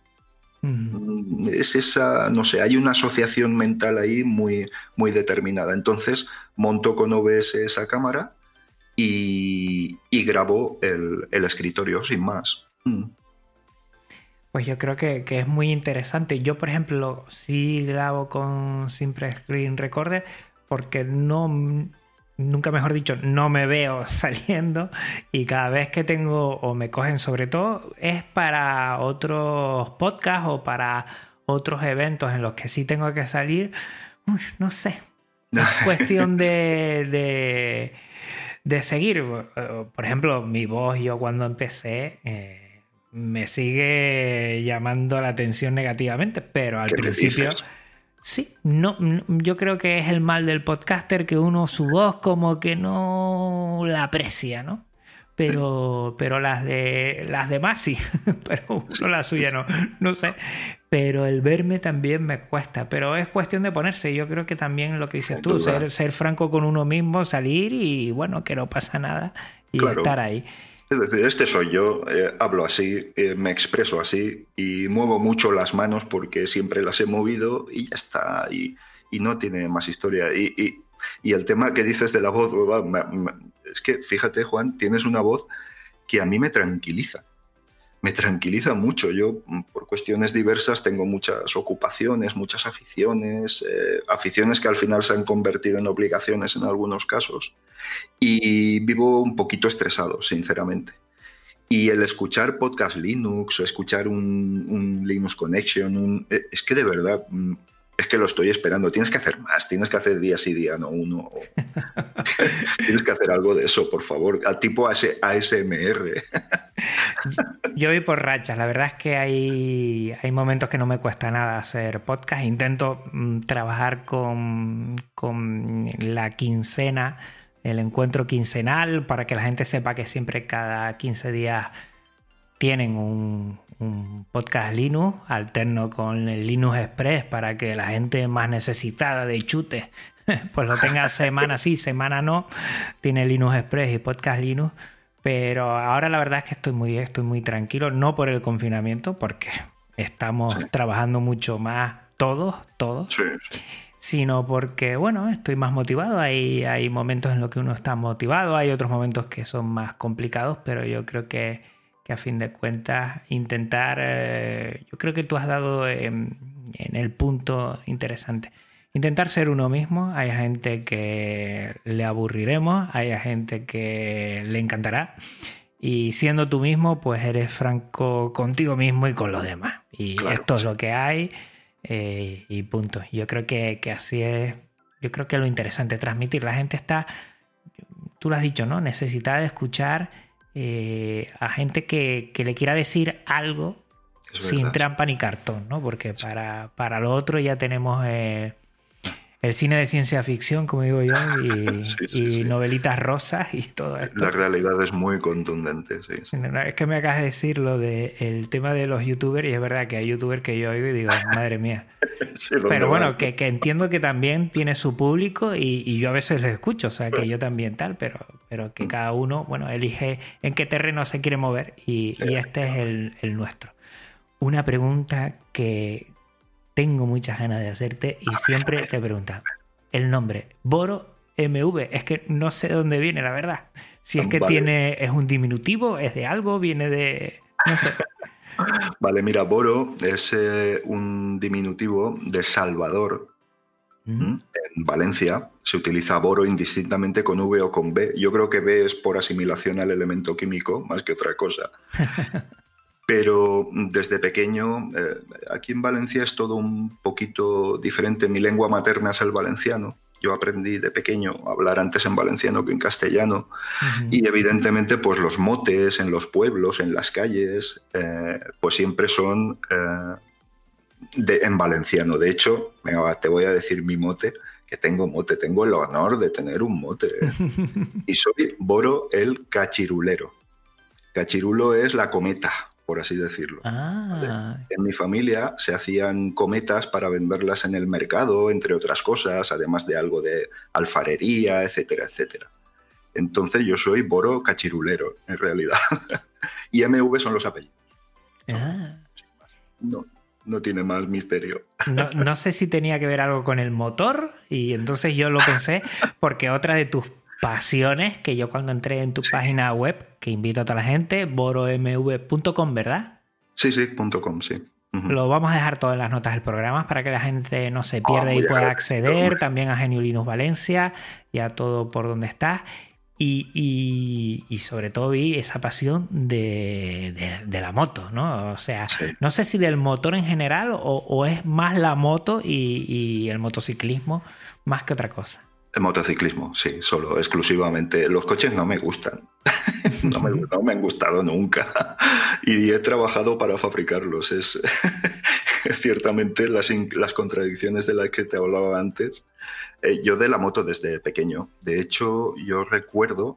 Es esa, no sé, hay una asociación mental ahí muy, muy determinada. Entonces monto con OBS esa cámara y grabo el escritorio sin más. Pues yo creo que es muy interesante. Yo, por ejemplo, sí grabo con Simple Screen Recorder porque nunca mejor dicho, no me veo saliendo, y cada vez que tengo o me cogen, sobre todo es para otros podcasts o para otros eventos en los que sí tengo que salir, no sé, es cuestión de seguir. Por ejemplo, mi voz, yo cuando empecé me sigue llamando la atención negativamente, pero al principio... Sí, yo creo que es el mal del podcaster, que su voz como que no la aprecia, ¿no? Pero las demás sí, pero la suya no sé. Pero el verme también me cuesta, pero es cuestión de ponerse. Yo creo que también lo que dices tú, ser franco con uno mismo, salir y bueno, que no pasa nada y claro, estar ahí. Es decir, este soy yo, hablo así, me expreso así y muevo mucho las manos porque siempre las he movido y ya está, y no tiene más historia. Y Y el tema que dices de la voz, es que, fíjate, Juan, tienes una voz que a mí me tranquiliza. Me tranquiliza mucho. Yo, por cuestiones diversas, tengo muchas ocupaciones, muchas aficiones, aficiones que al final se han convertido en obligaciones en algunos casos. Y vivo un poquito estresado, sinceramente. Y el escuchar podcast Linux o escuchar un Linux Connection, es que de verdad, es que lo estoy esperando. Tienes que hacer más, tienes que hacer día sí, día no uno. Tienes que hacer algo de eso, por favor, al tipo ASMR. Yo voy por rachas. La verdad es que hay momentos que no me cuesta nada hacer podcast. Intento trabajar con la quincena, el encuentro quincenal, para que la gente sepa que siempre cada 15 días tienen un podcast Linux alterno con el Linux Express, para que la gente más necesitada de chute pues lo tenga semana sí, semana no. Tiene Linux Express y podcast Linux. Pero ahora la verdad es que estoy muy tranquilo, no por el confinamiento, porque estamos trabajando mucho más todos, sí. Sino porque, bueno, estoy más motivado. Hay momentos en los que uno está motivado, hay otros momentos que son más complicados, pero yo creo que a fin de cuentas intentar, yo creo que tú has dado en el punto interesante. Intentar ser uno mismo. Hay gente que le aburriremos, hay gente que le encantará. Y siendo tú mismo, pues eres franco contigo mismo y con los demás. Y claro, esto es lo que hay. Y punto. Yo creo que así es. Yo creo que lo interesante es transmitir. La gente está, tú lo has dicho, ¿no? Necesitada de escuchar a gente que le quiera decir algo sin trampa ni cartón, ¿no? Porque para lo otro ya tenemos el cine de ciencia ficción, como digo yo, y novelitas rosas y todo esto. La realidad es muy contundente, sí. Es que me acabas de decir lo del tema de los youtubers, y es verdad que hay youtubers que yo oigo y digo, madre mía. Pero bueno, que entiendo que también tiene su público y yo a veces les escucho, o sea, que yo también tal, pero que cada uno, bueno, elige en qué terreno se quiere mover y este es el nuestro. Una pregunta que tengo muchas ganas de hacerte y siempre te preguntan el nombre, Boro MV. Es que no sé de dónde viene, la verdad. Si es que es un diminutivo, es de algo, viene de... no sé. Vale, mira, Boro es un diminutivo de Salvador. En Valencia se utiliza Boro indistintamente con V o con B. Yo creo que B es por asimilación al elemento químico más que otra cosa. Pero desde pequeño, aquí en Valencia es todo un poquito diferente. Mi lengua materna es el valenciano. Yo aprendí de pequeño a hablar antes en valenciano que en castellano. Y evidentemente pues los motes en los pueblos, en las calles, pues siempre son en valenciano. De hecho, venga, te voy a decir mi mote, que tengo mote. Tengo el honor de tener un mote. Y soy Boro el Cachirulero. Cachirulo es la cometa, por así decirlo. ¿Vale? En mi familia se hacían cometas para venderlas en el mercado, entre otras cosas, además de algo de alfarería, etcétera, etcétera. Entonces yo soy Boro Cachirulero, en realidad. Y MV son los apellidos. No tiene más misterio. No sé si tenía que ver algo con el motor, y entonces yo lo pensé, porque otra de tus pasiones, que yo cuando entré en tu página web, que invito a toda la gente, boromv.com, ¿verdad? Sí, .com, sí. Lo vamos a dejar todo en las notas del programa para que la gente no se pierda y pueda acceder también a GNU Linux Valencia y a todo por donde estás. Y sobre todo vi esa pasión de la moto, ¿no? O sea, no sé si del motor en general o es más la moto y el motociclismo más que otra cosa. El motociclismo, sí, solo, exclusivamente. Los coches no me gustan. No me han gustado nunca. Y he trabajado para fabricarlos. Es ciertamente las contradicciones de las que te hablaba antes. Yo de la moto desde pequeño. De hecho, yo recuerdo,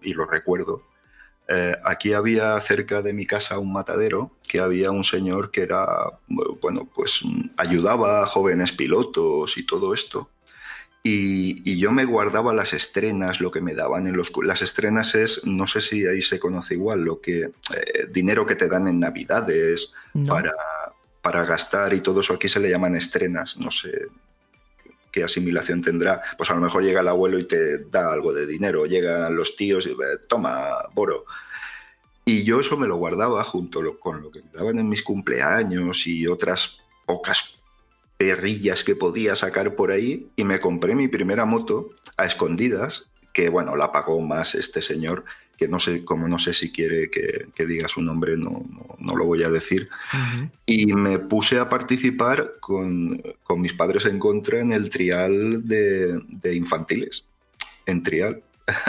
aquí había cerca de mi casa un matadero, que había un señor que era, bueno, pues ayudaba a jóvenes pilotos y todo esto. Y yo me guardaba las estrenas, lo que me daban en las estrenas es, no sé si ahí se conoce igual, lo que dinero que te dan en Navidades para gastar y todo eso, aquí se le llaman estrenas, no sé. qué asimilación tendrá. Pues a lo mejor llega el abuelo y te da algo de dinero, llegan los tíos y toma, boro. Y yo eso me lo guardaba junto con lo que me daban en mis cumpleaños y otras pocas perrillas que podía sacar por ahí, y me compré mi primera moto a escondidas, que bueno, la pagó más este señor, que no sé si quiere que diga su nombre, no lo voy a decir. Uh-huh. Y me puse a participar con mis padres en contra en el trial de infantiles, en trial,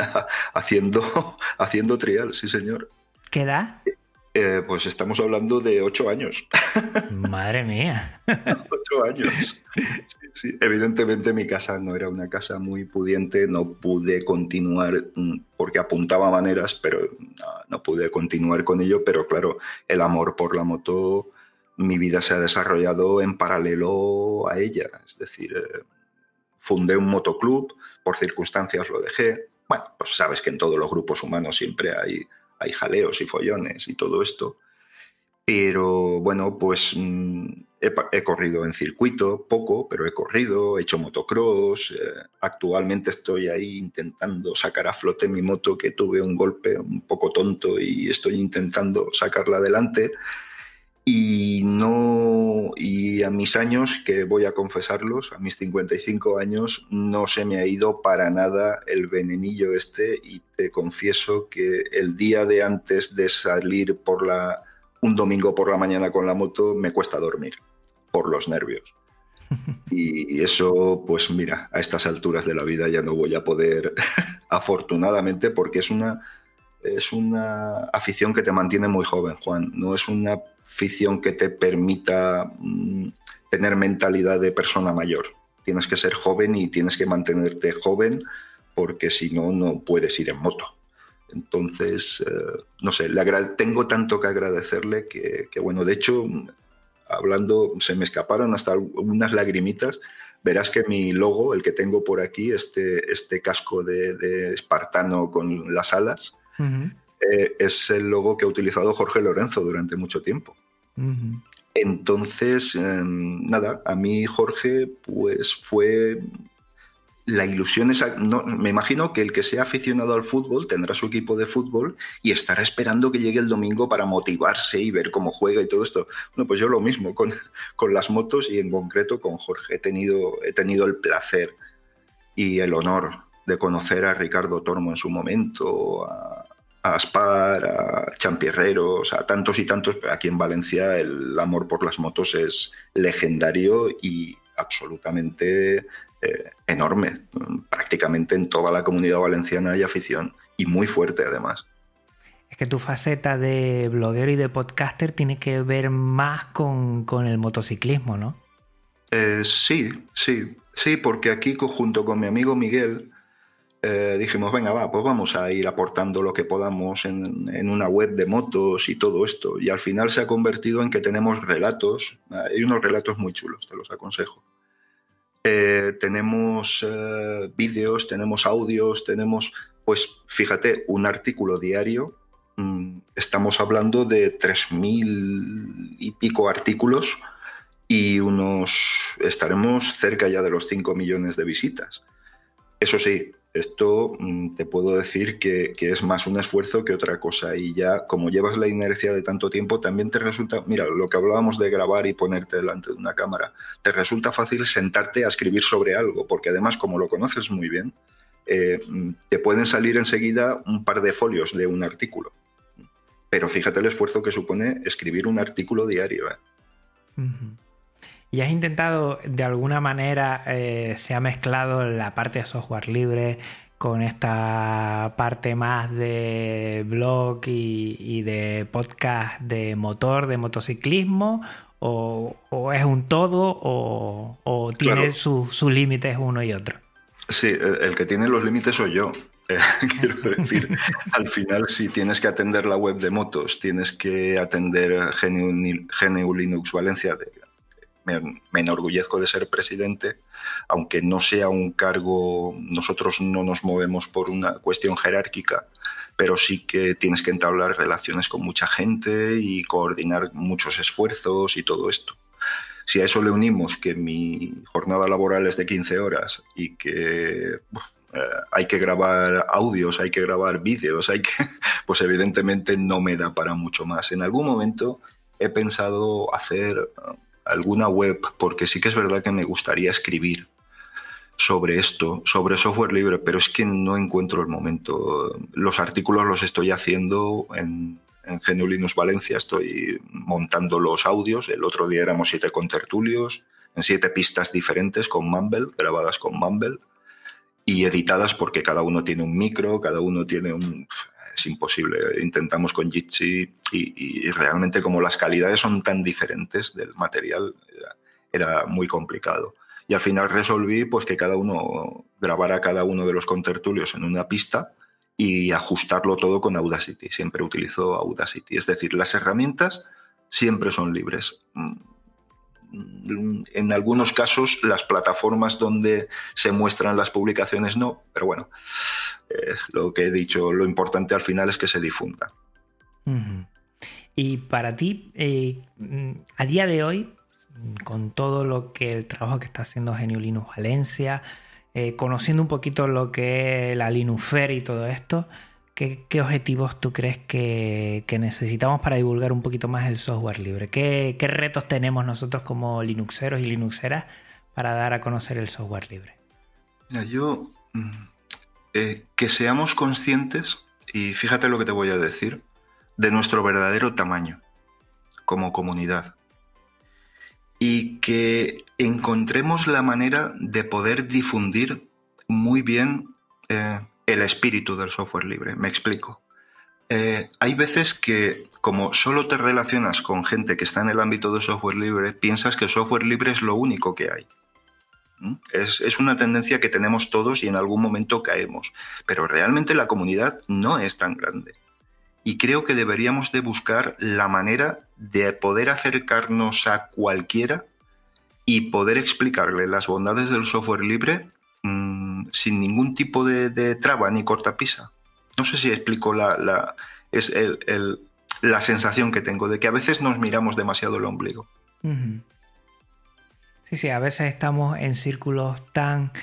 haciendo trial, sí señor. ¿Qué edad? Pues estamos hablando de 8 años. Madre mía. 8 años. Sí. Evidentemente mi casa no era una casa muy pudiente, no pude continuar porque apuntaba maneras, pero no pude continuar con ello. Pero claro, el amor por la moto, mi vida se ha desarrollado en paralelo a ella. Es decir, fundé un motoclub, por circunstancias lo dejé. Bueno, pues sabes que en todos los grupos humanos siempre hay jaleos y follones y todo esto. Pero bueno, pues he corrido en circuito, poco, pero he corrido, he hecho motocross. Actualmente estoy ahí intentando sacar a flote mi moto, que tuve un golpe un poco tonto y estoy intentando sacarla adelante. Y a mis años, que voy a confesarlos, a mis 55 años, no se me ha ido para nada el venenillo este, y te confieso que el día de antes de salir un domingo por la mañana con la moto me cuesta dormir por los nervios. Y eso, pues mira, a estas alturas de la vida ya no voy a poder, afortunadamente, porque es una afición que te mantiene muy joven, Juan. No es una afición que te permita tener mentalidad de persona mayor. Tienes que ser joven y tienes que mantenerte joven, porque si no, no puedes ir en moto. Entonces, no sé, tengo tanto que agradecerle que bueno, de hecho, hablando, se me escaparon hasta unas lagrimitas. Verás que mi logo, el que tengo por aquí, este casco de espartano con las alas, uh-huh. Es el logo que ha utilizado Jorge Lorenzo durante mucho tiempo. Uh-huh. Entonces, nada, a mí Jorge pues fue la ilusión esa. No, me imagino que el que sea aficionado al fútbol tendrá su equipo de fútbol y estará esperando que llegue el domingo para motivarse y ver cómo juega y todo esto. Bueno, pues yo lo mismo con las motos, y en concreto con Jorge. He tenido el placer y el honor de conocer a Ricardo Tormo en su momento, a Aspar, a Champierreros, a tantos y tantos. Aquí en Valencia el amor por las motos es legendario y absolutamente enorme. Prácticamente en toda la comunidad valenciana hay afición, y muy fuerte además. Es que tu faceta de bloguero y de podcaster tiene que ver más con el motociclismo, ¿no? Sí, porque aquí junto con mi amigo Miguel dijimos, venga, pues vamos a ir aportando lo que podamos en una web de motos y todo esto. Y al final se ha convertido en que tenemos relatos. Hay unos relatos muy chulos, te los aconsejo. Tenemos vídeos, tenemos audios, tenemos, pues fíjate, un artículo diario. Estamos hablando de 3.000 y pico artículos, y estaremos cerca ya de los 5 millones de visitas. Eso sí, esto te puedo decir que es más un esfuerzo que otra cosa, y ya como llevas la inercia de tanto tiempo, también te resulta, mira, lo que hablábamos de grabar y ponerte delante de una cámara, te resulta fácil sentarte a escribir sobre algo, porque además, como lo conoces muy bien, te pueden salir enseguida un par de folios de un artículo. Pero fíjate el esfuerzo que supone escribir un artículo diario. Uh-huh. ¿Y has intentado, de alguna manera, se ha mezclado la parte de software libre con esta parte más de blog y de podcast de motor, de motociclismo? ¿O es un todo o tiene claro, sus límites uno y otro? Sí, el que tiene los límites soy yo. Quiero decir, al final, si tienes que atender la web de motos, tienes que atender GNU Linux Valencia. Me enorgullezco de ser presidente, aunque no sea un cargo, nosotros no nos movemos por una cuestión jerárquica, pero sí que tienes que entablar relaciones con mucha gente y coordinar muchos esfuerzos y todo esto. Si a eso le unimos que mi jornada laboral es de 15 horas y que hay que grabar audios, hay que grabar vídeos, pues evidentemente no me da para mucho más. En algún momento he pensado hacer alguna web, porque sí que es verdad que me gustaría escribir sobre esto, sobre software libre, pero es que no encuentro el momento. Los artículos los estoy haciendo en GNU Linux Valencia, estoy montando los audios. El otro día éramos 7 contertulios en 7 pistas diferentes con Mumble, grabadas con Mumble y editadas porque cada uno tiene un micro, cada uno tiene un... Es imposible. Intentamos con Jitsi y realmente como las calidades son tan diferentes del material, era muy complicado. Y al final resolví pues que cada uno grabara cada uno de los contertulios en una pista y ajustarlo todo con Audacity. Siempre utilizo Audacity. Es decir, las herramientas siempre son libres. En algunos casos las plataformas donde se muestran las publicaciones no, pero bueno, lo que he dicho, lo importante al final es que se difunda. Uh-huh. Y para ti, a día de hoy, con todo lo que el trabajo que está haciendo GNU Linux Valencia, conociendo un poquito lo que es la Linuxferia y todo esto, ¿qué objetivos tú crees que necesitamos para divulgar un poquito más el software libre? ¿Qué retos tenemos nosotros como linuxeros y linuxeras para dar a conocer el software libre? Mira, yo que seamos conscientes, y fíjate lo que te voy a decir, de nuestro verdadero tamaño como comunidad. Y que encontremos la manera de poder difundir muy bien el espíritu del software libre. Me explico. Hay veces que, como solo te relacionas con gente que está en el ámbito de software libre, piensas que el software libre es lo único que hay. Es una tendencia que tenemos todos y en algún momento caemos. Pero realmente la comunidad no es tan grande. Y creo que deberíamos de buscar la manera de poder acercarnos a cualquiera y poder explicarle las bondades del software libre sin ningún tipo de traba ni cortapisa. No sé si explico la sensación que tengo de que a veces nos miramos demasiado el ombligo. Uh-huh. Sí, a veces estamos en círculos tan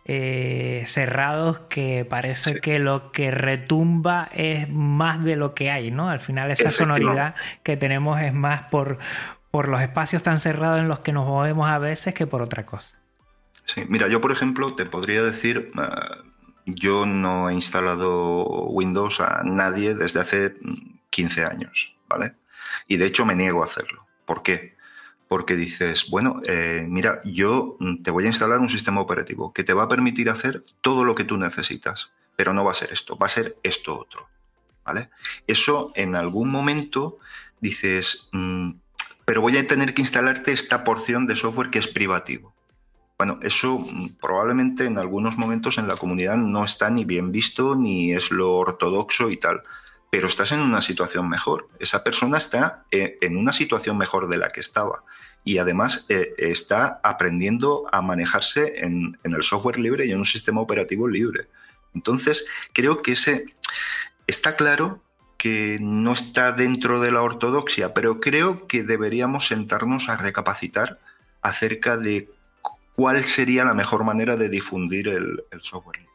cerrados que parece que lo que retumba es más de lo que hay, ¿no? Al final esa sonoridad que tenemos es más por los espacios tan cerrados en los que nos movemos a veces que por otra cosa. Sí, mira, yo por ejemplo te podría decir, yo no he instalado Windows a nadie desde hace 15 años, ¿vale? Y de hecho me niego a hacerlo. ¿Por qué? Porque dices, bueno, mira, yo te voy a instalar un sistema operativo que te va a permitir hacer todo lo que tú necesitas, pero no va a ser esto, va a ser esto otro, ¿vale? Eso en algún momento dices, pero voy a tener que instalarte esta porción de software que es privativo. Bueno, eso probablemente en algunos momentos en la comunidad no está ni bien visto ni es lo ortodoxo y tal, pero estás en una situación mejor. Esa persona está en una situación mejor de la que estaba y además está aprendiendo a manejarse en el software libre y en un sistema operativo libre. Entonces, creo que está claro que no está dentro de la ortodoxia, pero creo que deberíamos sentarnos a recapacitar acerca de cuál sería la mejor manera de difundir el software libre.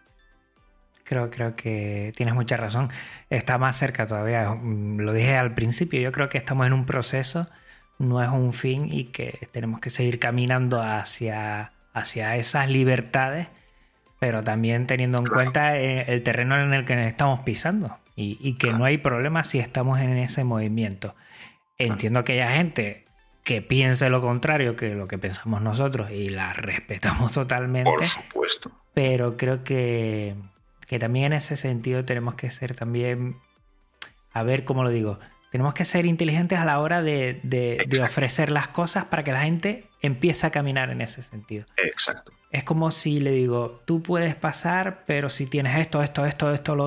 Creo que tienes mucha razón. Está más cerca todavía. Lo dije al principio, yo creo que estamos en un proceso, no es un fin y que tenemos que seguir caminando hacia esas libertades, pero también teniendo en cuenta el terreno en el que nos estamos pisando y que no hay problema si estamos en ese movimiento. Entiendo que haya gente que piense lo contrario que lo que pensamos nosotros y la respetamos totalmente. Por supuesto. Pero creo que también en ese sentido tenemos que ser también, a ver cómo lo digo, tenemos que ser inteligentes a la hora de ofrecer las cosas para que la gente empiece a caminar en ese sentido. Exacto. Es como si le digo, tú puedes pasar, pero si tienes esto, lo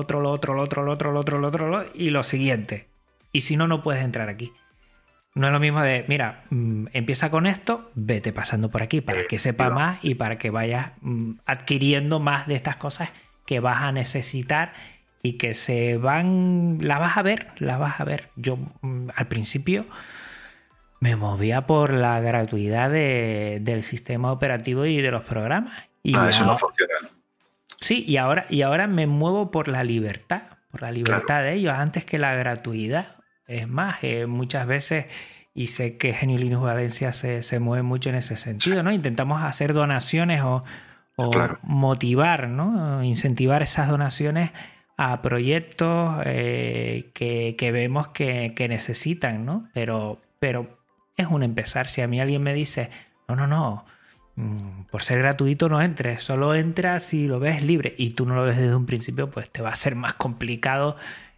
otro, y lo siguiente. Y si no, no puedes entrar aquí. No es lo mismo de, mira, empieza con esto, vete pasando por aquí para que sepa más y para que vayas adquiriendo más de estas cosas que vas a necesitar y que las vas a ver. Yo al principio Me movía por la gratuidad del sistema operativo y de los programas. Y Eso no funciona. Sí, y ahora me muevo por la libertad Claro. de ellos antes que la gratuidad. Es más, muchas veces, y sé que GNU Linux Valencia se mueve mucho en ese Sí, sentido, ¿no? Intentamos hacer donaciones o claro. motivar, ¿no? Incentivar esas donaciones a proyectos que vemos que necesitan, ¿no? Pero es un empezar. Si a mí alguien me dice, no, por ser gratuito no entres, solo entras si lo ves libre y tú no lo ves desde un principio, pues te va a ser más complicado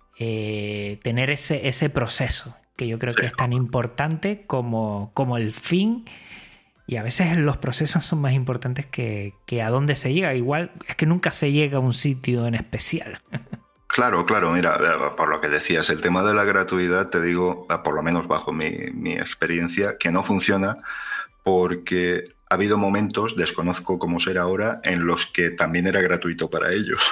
tener ese proceso, que yo creo Sí. que es tan importante como el fin. Y a veces los procesos son más importantes que a dónde se llega. Igual es que nunca se llega a un sitio en especial. Claro, claro, mira, por lo que decías, el tema de la gratuidad, te digo, por lo menos bajo mi experiencia, que no funciona porque ha habido momentos, desconozco cómo será ahora, en los que también era gratuito para ellos.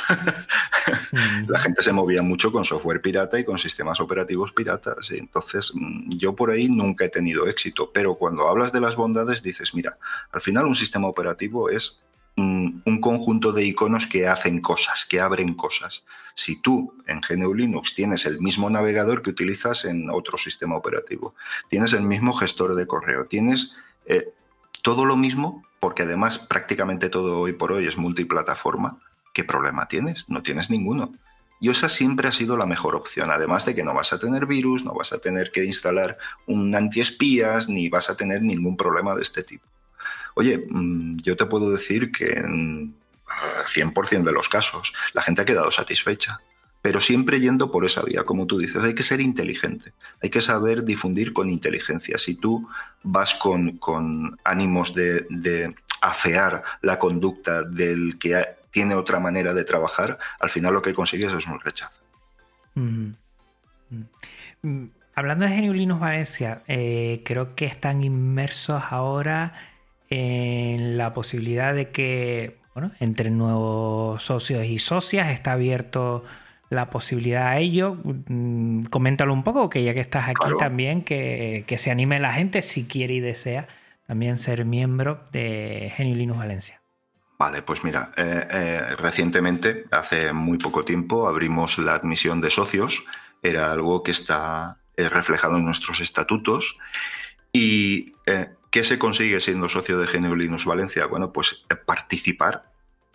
La Ujú. gente se movía mucho con software pirata y con sistemas operativos piratas. Y entonces, yo por ahí nunca he tenido éxito, pero cuando hablas de las bondades dices, mira, al final un sistema operativo es un conjunto de iconos que hacen cosas, que abren cosas. Si tú en GNU Linux tienes el mismo navegador que utilizas en otro sistema operativo, tienes el mismo gestor de correo, tienes todo lo mismo, porque además prácticamente todo hoy por hoy es multiplataforma, ¿qué problema tienes? No tienes ninguno. Y esa siempre ha sido la mejor opción, además de que no vas a tener virus, no vas a tener que instalar un antiespías, ni vas a tener ningún problema de este tipo. Oye, yo te puedo decir que en 100% de los casos la gente ha quedado satisfecha, pero siempre yendo por esa vía, como tú dices, hay que ser inteligente, hay que saber difundir con inteligencia. Si tú vas con ánimos de afear la conducta del que tiene otra manera de trabajar, al final lo que consigues es un rechazo. Mm, mm. Hablando de GNU Linux Valencia, creo que están inmersos ahora en la posibilidad de que, bueno, entre nuevos socios y socias está abierto la posibilidad a ello. Coméntalo un poco, que ya que estás aquí Claro. también, que se anime la gente si quiere y desea también ser miembro de GNU Linux Valencia. Vale, pues mira, recientemente, hace muy poco tiempo, abrimos la admisión de socios. Era algo que está reflejado en nuestros estatutos. ¿Y qué se consigue siendo socio de GNU Linux Valencia? Bueno, pues participar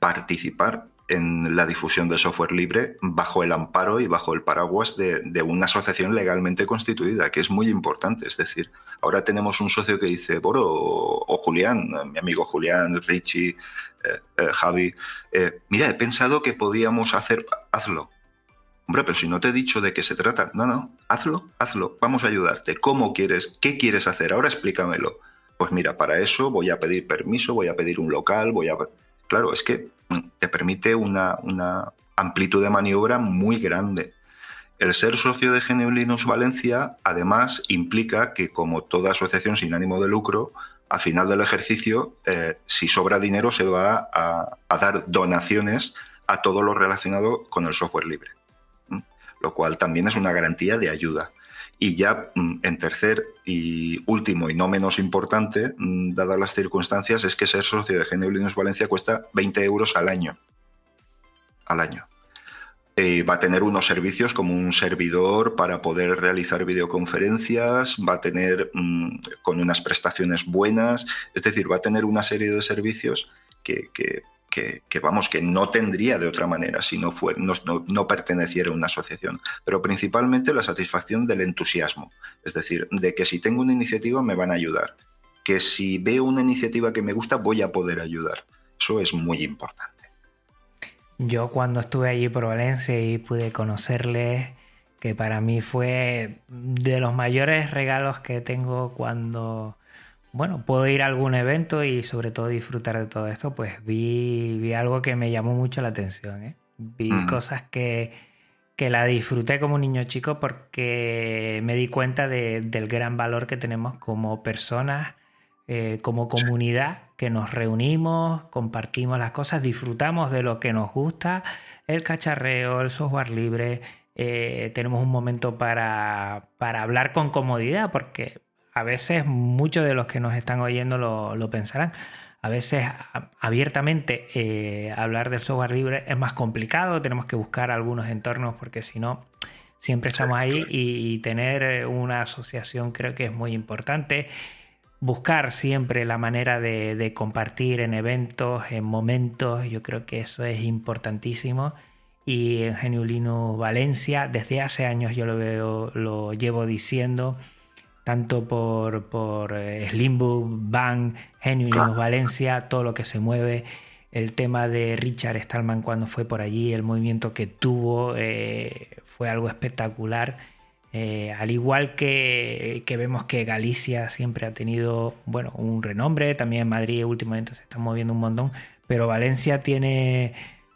en la difusión de software libre bajo el amparo y bajo el paraguas de una asociación legalmente constituida, que es muy importante. Es decir, ahora tenemos un socio que dice, Boro o Julián, mi amigo Julián, Richie, Javi, mira, he pensado que podíamos hazlo. Hombre, pero si no te he dicho de qué se trata. No, hazlo, vamos a ayudarte. ¿Cómo quieres? ¿Qué quieres hacer? Ahora explícamelo. Pues mira, para eso voy a pedir permiso, voy a pedir un local, Claro, es que te permite una amplitud de maniobra muy grande. El ser socio de GNU Linux Valencia, además, implica que, como toda asociación sin ánimo de lucro, al final del ejercicio, si sobra dinero, se va a dar donaciones a todo lo relacionado con el software libre. Lo cual también es una garantía de ayuda. Y ya en tercer y último y no menos importante, dadas las circunstancias, es que ser socio de GNU Linux Valencia cuesta 20 euros al año. Va a tener unos servicios como un servidor para poder realizar videoconferencias, va a tener con unas prestaciones buenas, es decir, va a tener una serie de servicios que vamos, que no tendría de otra manera si no perteneciera a una asociación. Pero principalmente la satisfacción del entusiasmo, es decir, de que si tengo una iniciativa me van a ayudar, que si veo una iniciativa que me gusta voy a poder ayudar. Eso es muy importante. Yo cuando estuve allí por Valencia y pude conocerles, que para mí fue de los mayores regalos que tengo cuando, bueno, puedo ir a algún evento y sobre todo disfrutar de todo esto, pues vi algo que me llamó mucho la atención, ¿eh? Vi cosas que la disfruté como un niño chico porque me di cuenta del gran valor que tenemos como personas, como comunidad, que nos reunimos, compartimos las cosas, disfrutamos de lo que nos gusta, el cacharreo, el software libre, tenemos un momento para hablar con comodidad, porque a veces muchos de los que nos están oyendo lo pensarán. A veces abiertamente hablar del software libre es más complicado, tenemos que buscar algunos entornos porque si no, siempre estamos ahí y tener una asociación creo que es muy importante. Buscar siempre la manera de compartir en eventos, en momentos, yo creo que eso es importantísimo. Y en GNU Linux Valencia, desde hace años yo lo llevo diciendo, tanto por Slimbook, Bang, GNU Linux Valencia, todo lo que se mueve, el tema de Richard Stallman cuando fue por allí, el movimiento que tuvo fue algo espectacular. Al igual que vemos que Galicia siempre ha tenido un renombre, también Madrid últimamente se está moviendo un montón, pero Valencia tiene,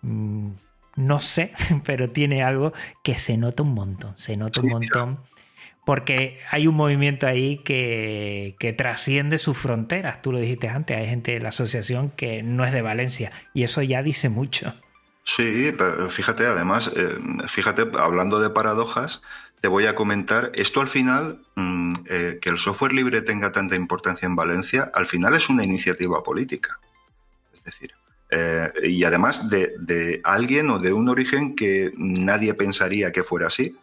no sé, pero tiene algo que se nota un montón, porque hay un movimiento ahí que trasciende sus fronteras. Tú lo dijiste antes, hay gente de la asociación que no es de Valencia y eso ya dice mucho. Sí, pero fíjate, además, hablando de paradojas, te voy a comentar, esto al final, que el software libre tenga tanta importancia en Valencia, al final es una iniciativa política. Es decir, y además de alguien o de un origen que nadie pensaría que fuera así,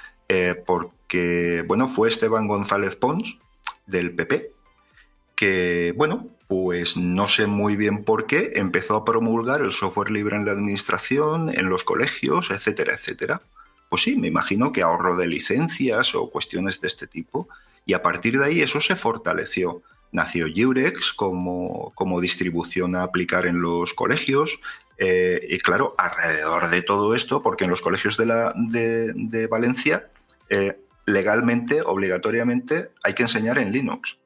porque, fue Esteban González Pons, del PP, que, pues no sé muy bien por qué, empezó a promulgar el software libre en la administración, en los colegios, etcétera, etcétera. Pues sí, me imagino que ahorro de licencias o cuestiones de este tipo, y a partir de ahí eso se fortaleció. Nació Jurex como distribución a aplicar en los colegios, y claro, alrededor de todo esto, porque en los colegios de Valencia, legalmente, obligatoriamente, hay que enseñar en Linux.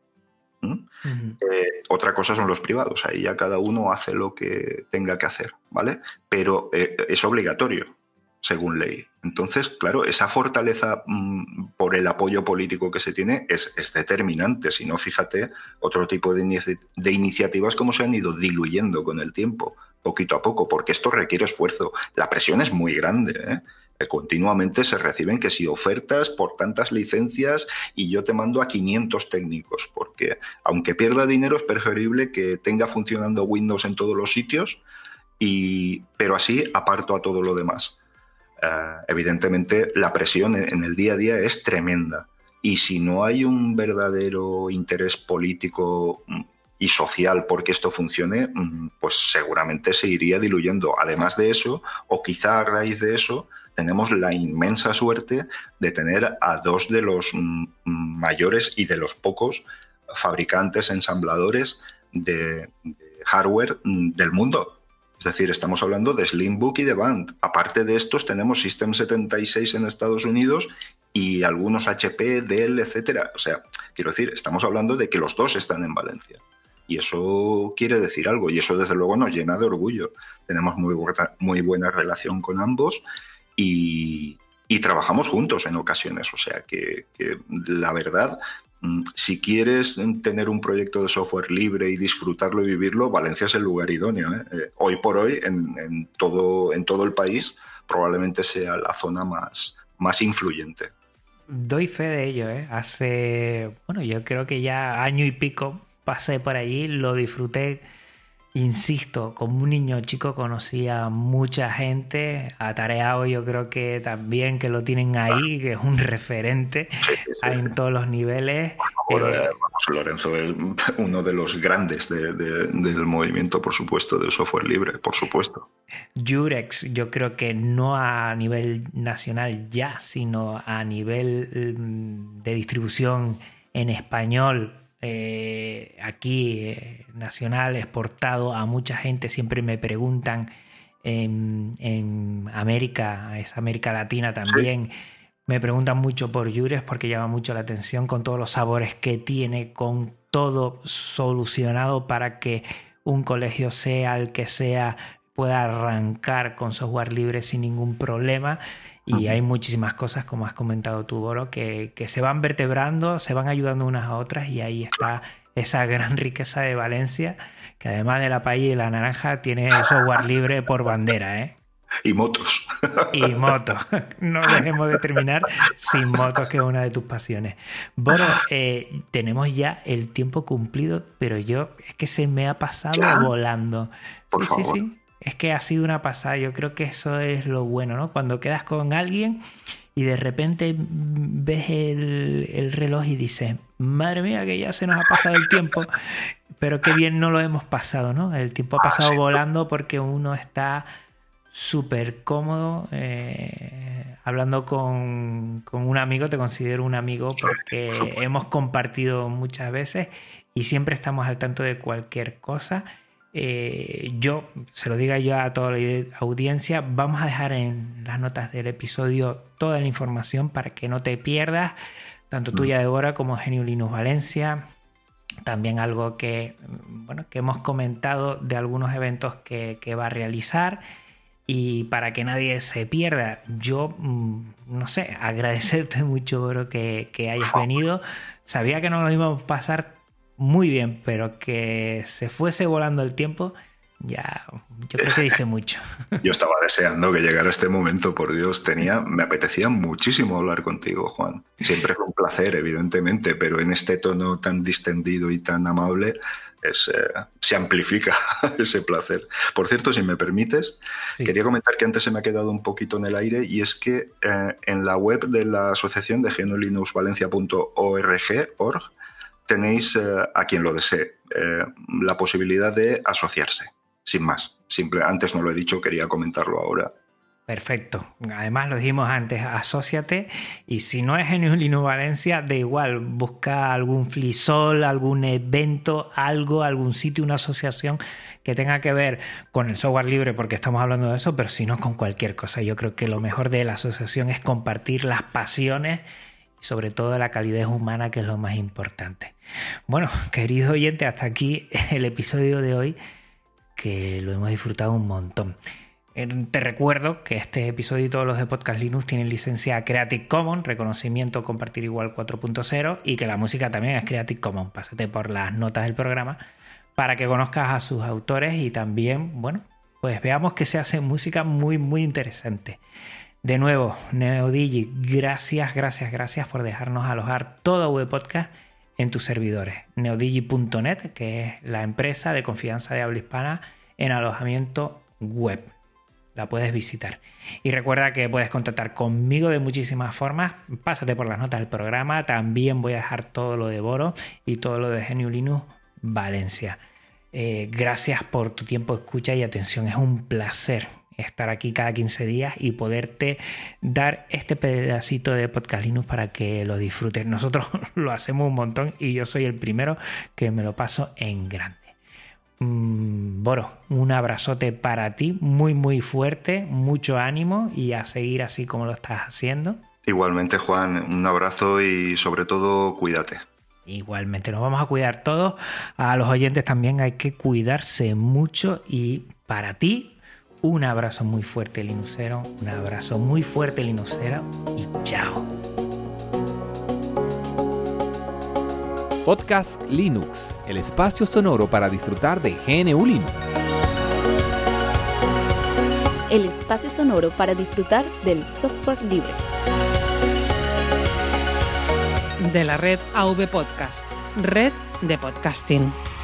Otra cosa son los privados, ahí ya cada uno hace lo que tenga que hacer, ¿vale? Pero es obligatorio, según ley. Entonces, claro, esa fortaleza por el apoyo político que se tiene es determinante. Si no, fíjate, otro tipo de iniciativas cómo se han ido diluyendo con el tiempo, poquito a poco, porque esto requiere esfuerzo. La presión es muy grande, ¿eh? Continuamente se reciben que si ofertas por tantas licencias y yo te mando a 500 técnicos, porque aunque pierda dinero es preferible que tenga funcionando Windows en todos los sitios, pero así aparto a todo lo demás. Evidentemente la presión en el día a día es tremenda y si no hay un verdadero interés político y social porque esto funcione, pues seguramente se iría diluyendo. Además de eso, o quizá a raíz de eso, tenemos la inmensa suerte de tener a dos de los mayores y de los pocos fabricantes, ensambladores de hardware del mundo. Es decir, estamos hablando de Slimbook y de Bang. Aparte de estos, tenemos System 76 en Estados Unidos y algunos HP, Dell, etcétera. O sea, quiero decir, estamos hablando de que los dos están en Valencia. Y eso quiere decir algo. Y eso, desde luego, nos llena de orgullo. Tenemos muy buena relación con ambos y trabajamos juntos en ocasiones. O sea, que la verdad, si quieres tener un proyecto de software libre y disfrutarlo y vivirlo, Valencia es el lugar idóneo, ¿eh? Hoy por hoy, en todo el país, probablemente sea la zona más influyente. Doy fe de ello, ¿eh? Hace, yo creo que ya año y pico pasé por allí, lo disfruté. Insisto, como un niño chico conocí a mucha gente, atareado yo creo que también que lo tienen ahí, que es un referente en todos los niveles. Lorenzo es uno de los grandes del movimiento, por supuesto, del software libre, por supuesto. Jurex, yo creo que no a nivel nacional ya, sino a nivel de distribución en español, aquí nacional, exportado a mucha gente. Siempre me preguntan en América, es América Latina también, me preguntan mucho por Jurex porque llama mucho la atención con todos los sabores que tiene, con todo solucionado para que un colegio, sea el que sea, pueda arrancar con software libre sin ningún problema. Y hay muchísimas cosas, como has comentado tú, Boro, que se van vertebrando, se van ayudando unas a otras, y ahí está esa gran riqueza de Valencia, que además de la paella y la naranja tiene software libre por bandera, ¿eh? Y motos. Y motos. No dejemos de terminar sin motos, que es una de tus pasiones. Bueno, tenemos ya el tiempo cumplido, pero es que se me ha pasado ¿Ya? volando. Por favor. Sí. Es que ha sido una pasada. Yo creo que eso es lo bueno, ¿no? Cuando quedas con alguien y de repente ves el reloj y dices, madre mía, que ya se nos ha pasado el tiempo. Pero qué bien no lo hemos pasado, ¿no? El tiempo ha pasado volando porque uno está súper cómodo hablando con un amigo. Te considero un amigo porque hemos compartido muchas veces y siempre estamos al tanto de cualquier cosa. Yo, se lo diga yo a toda la audiencia, vamos a dejar en las notas del episodio toda la información para que no te pierdas, tanto tuya, Débora, como GNU Linux Valencia. También algo que hemos comentado de algunos eventos que va a realizar. Y para que nadie se pierda, yo, no sé, agradecerte mucho, bro, que hayas venido. Sabía que no lo íbamos a pasar muy bien, pero que se fuese volando el tiempo, ya yo creo que dice mucho. Yo estaba deseando que llegara este momento, por Dios. Me apetecía muchísimo hablar contigo, Juan. Siempre es un placer, evidentemente, pero en este tono tan distendido y tan amable se amplifica ese placer. Por cierto, si me permites, sí. Quería comentar que antes se me ha quedado un poquito en el aire, y es que en la web de la asociación de gnulinuxvalencia.org tenéis, a quien lo desee, la posibilidad de asociarse, sin más. Antes no lo he dicho, quería comentarlo ahora. Perfecto. Además lo dijimos antes, asóciate, y si no es GNU Linux Valencia, da igual, busca algún FliSol, algún evento, algún sitio, una asociación que tenga que ver con el software libre, porque estamos hablando de eso, pero si no, con cualquier cosa. Yo creo que lo mejor de la asociación es compartir las pasiones y sobre todo la calidez humana, que es lo más importante. Bueno, querido oyente, hasta aquí el episodio de hoy, que lo hemos disfrutado un montón. Te recuerdo que este episodio y todos los de Podcast Linux tienen licencia Creative Commons, reconocimiento compartir igual 4.0, y que la música también es Creative Commons. Pásate por las notas del programa para que conozcas a sus autores y también, bueno, pues veamos que se hace música muy, muy interesante. De nuevo, NeoDigi, gracias por dejarnos alojar todo web podcast en tus servidores. Neodigi.net, que es la empresa de confianza de habla hispana en alojamiento web. La puedes visitar. Y recuerda que puedes contactar conmigo de muchísimas formas. Pásate por las notas del programa. También voy a dejar todo lo de Boro y todo lo de GNU Linux Valencia. Gracias por tu tiempo de escucha y atención. Es un placer estar aquí cada 15 días y poderte dar este pedacito de Podcast Linux para que lo disfrutes. Nosotros lo hacemos un montón y yo soy el primero que me lo paso en grande. Boro, un abrazote para ti, muy muy fuerte, mucho ánimo y a seguir así como lo estás haciendo. Igualmente, Juan, un abrazo y sobre todo cuídate. Igualmente, nos vamos a cuidar todos. A los oyentes también hay que cuidarse mucho, y para ti un abrazo muy fuerte, Linuxero, un abrazo muy fuerte, Linuxero, y chao. Podcast Linux, el espacio sonoro para disfrutar de GNU Linux. El espacio sonoro para disfrutar del software libre. De la red AV Podcast, red de podcasting.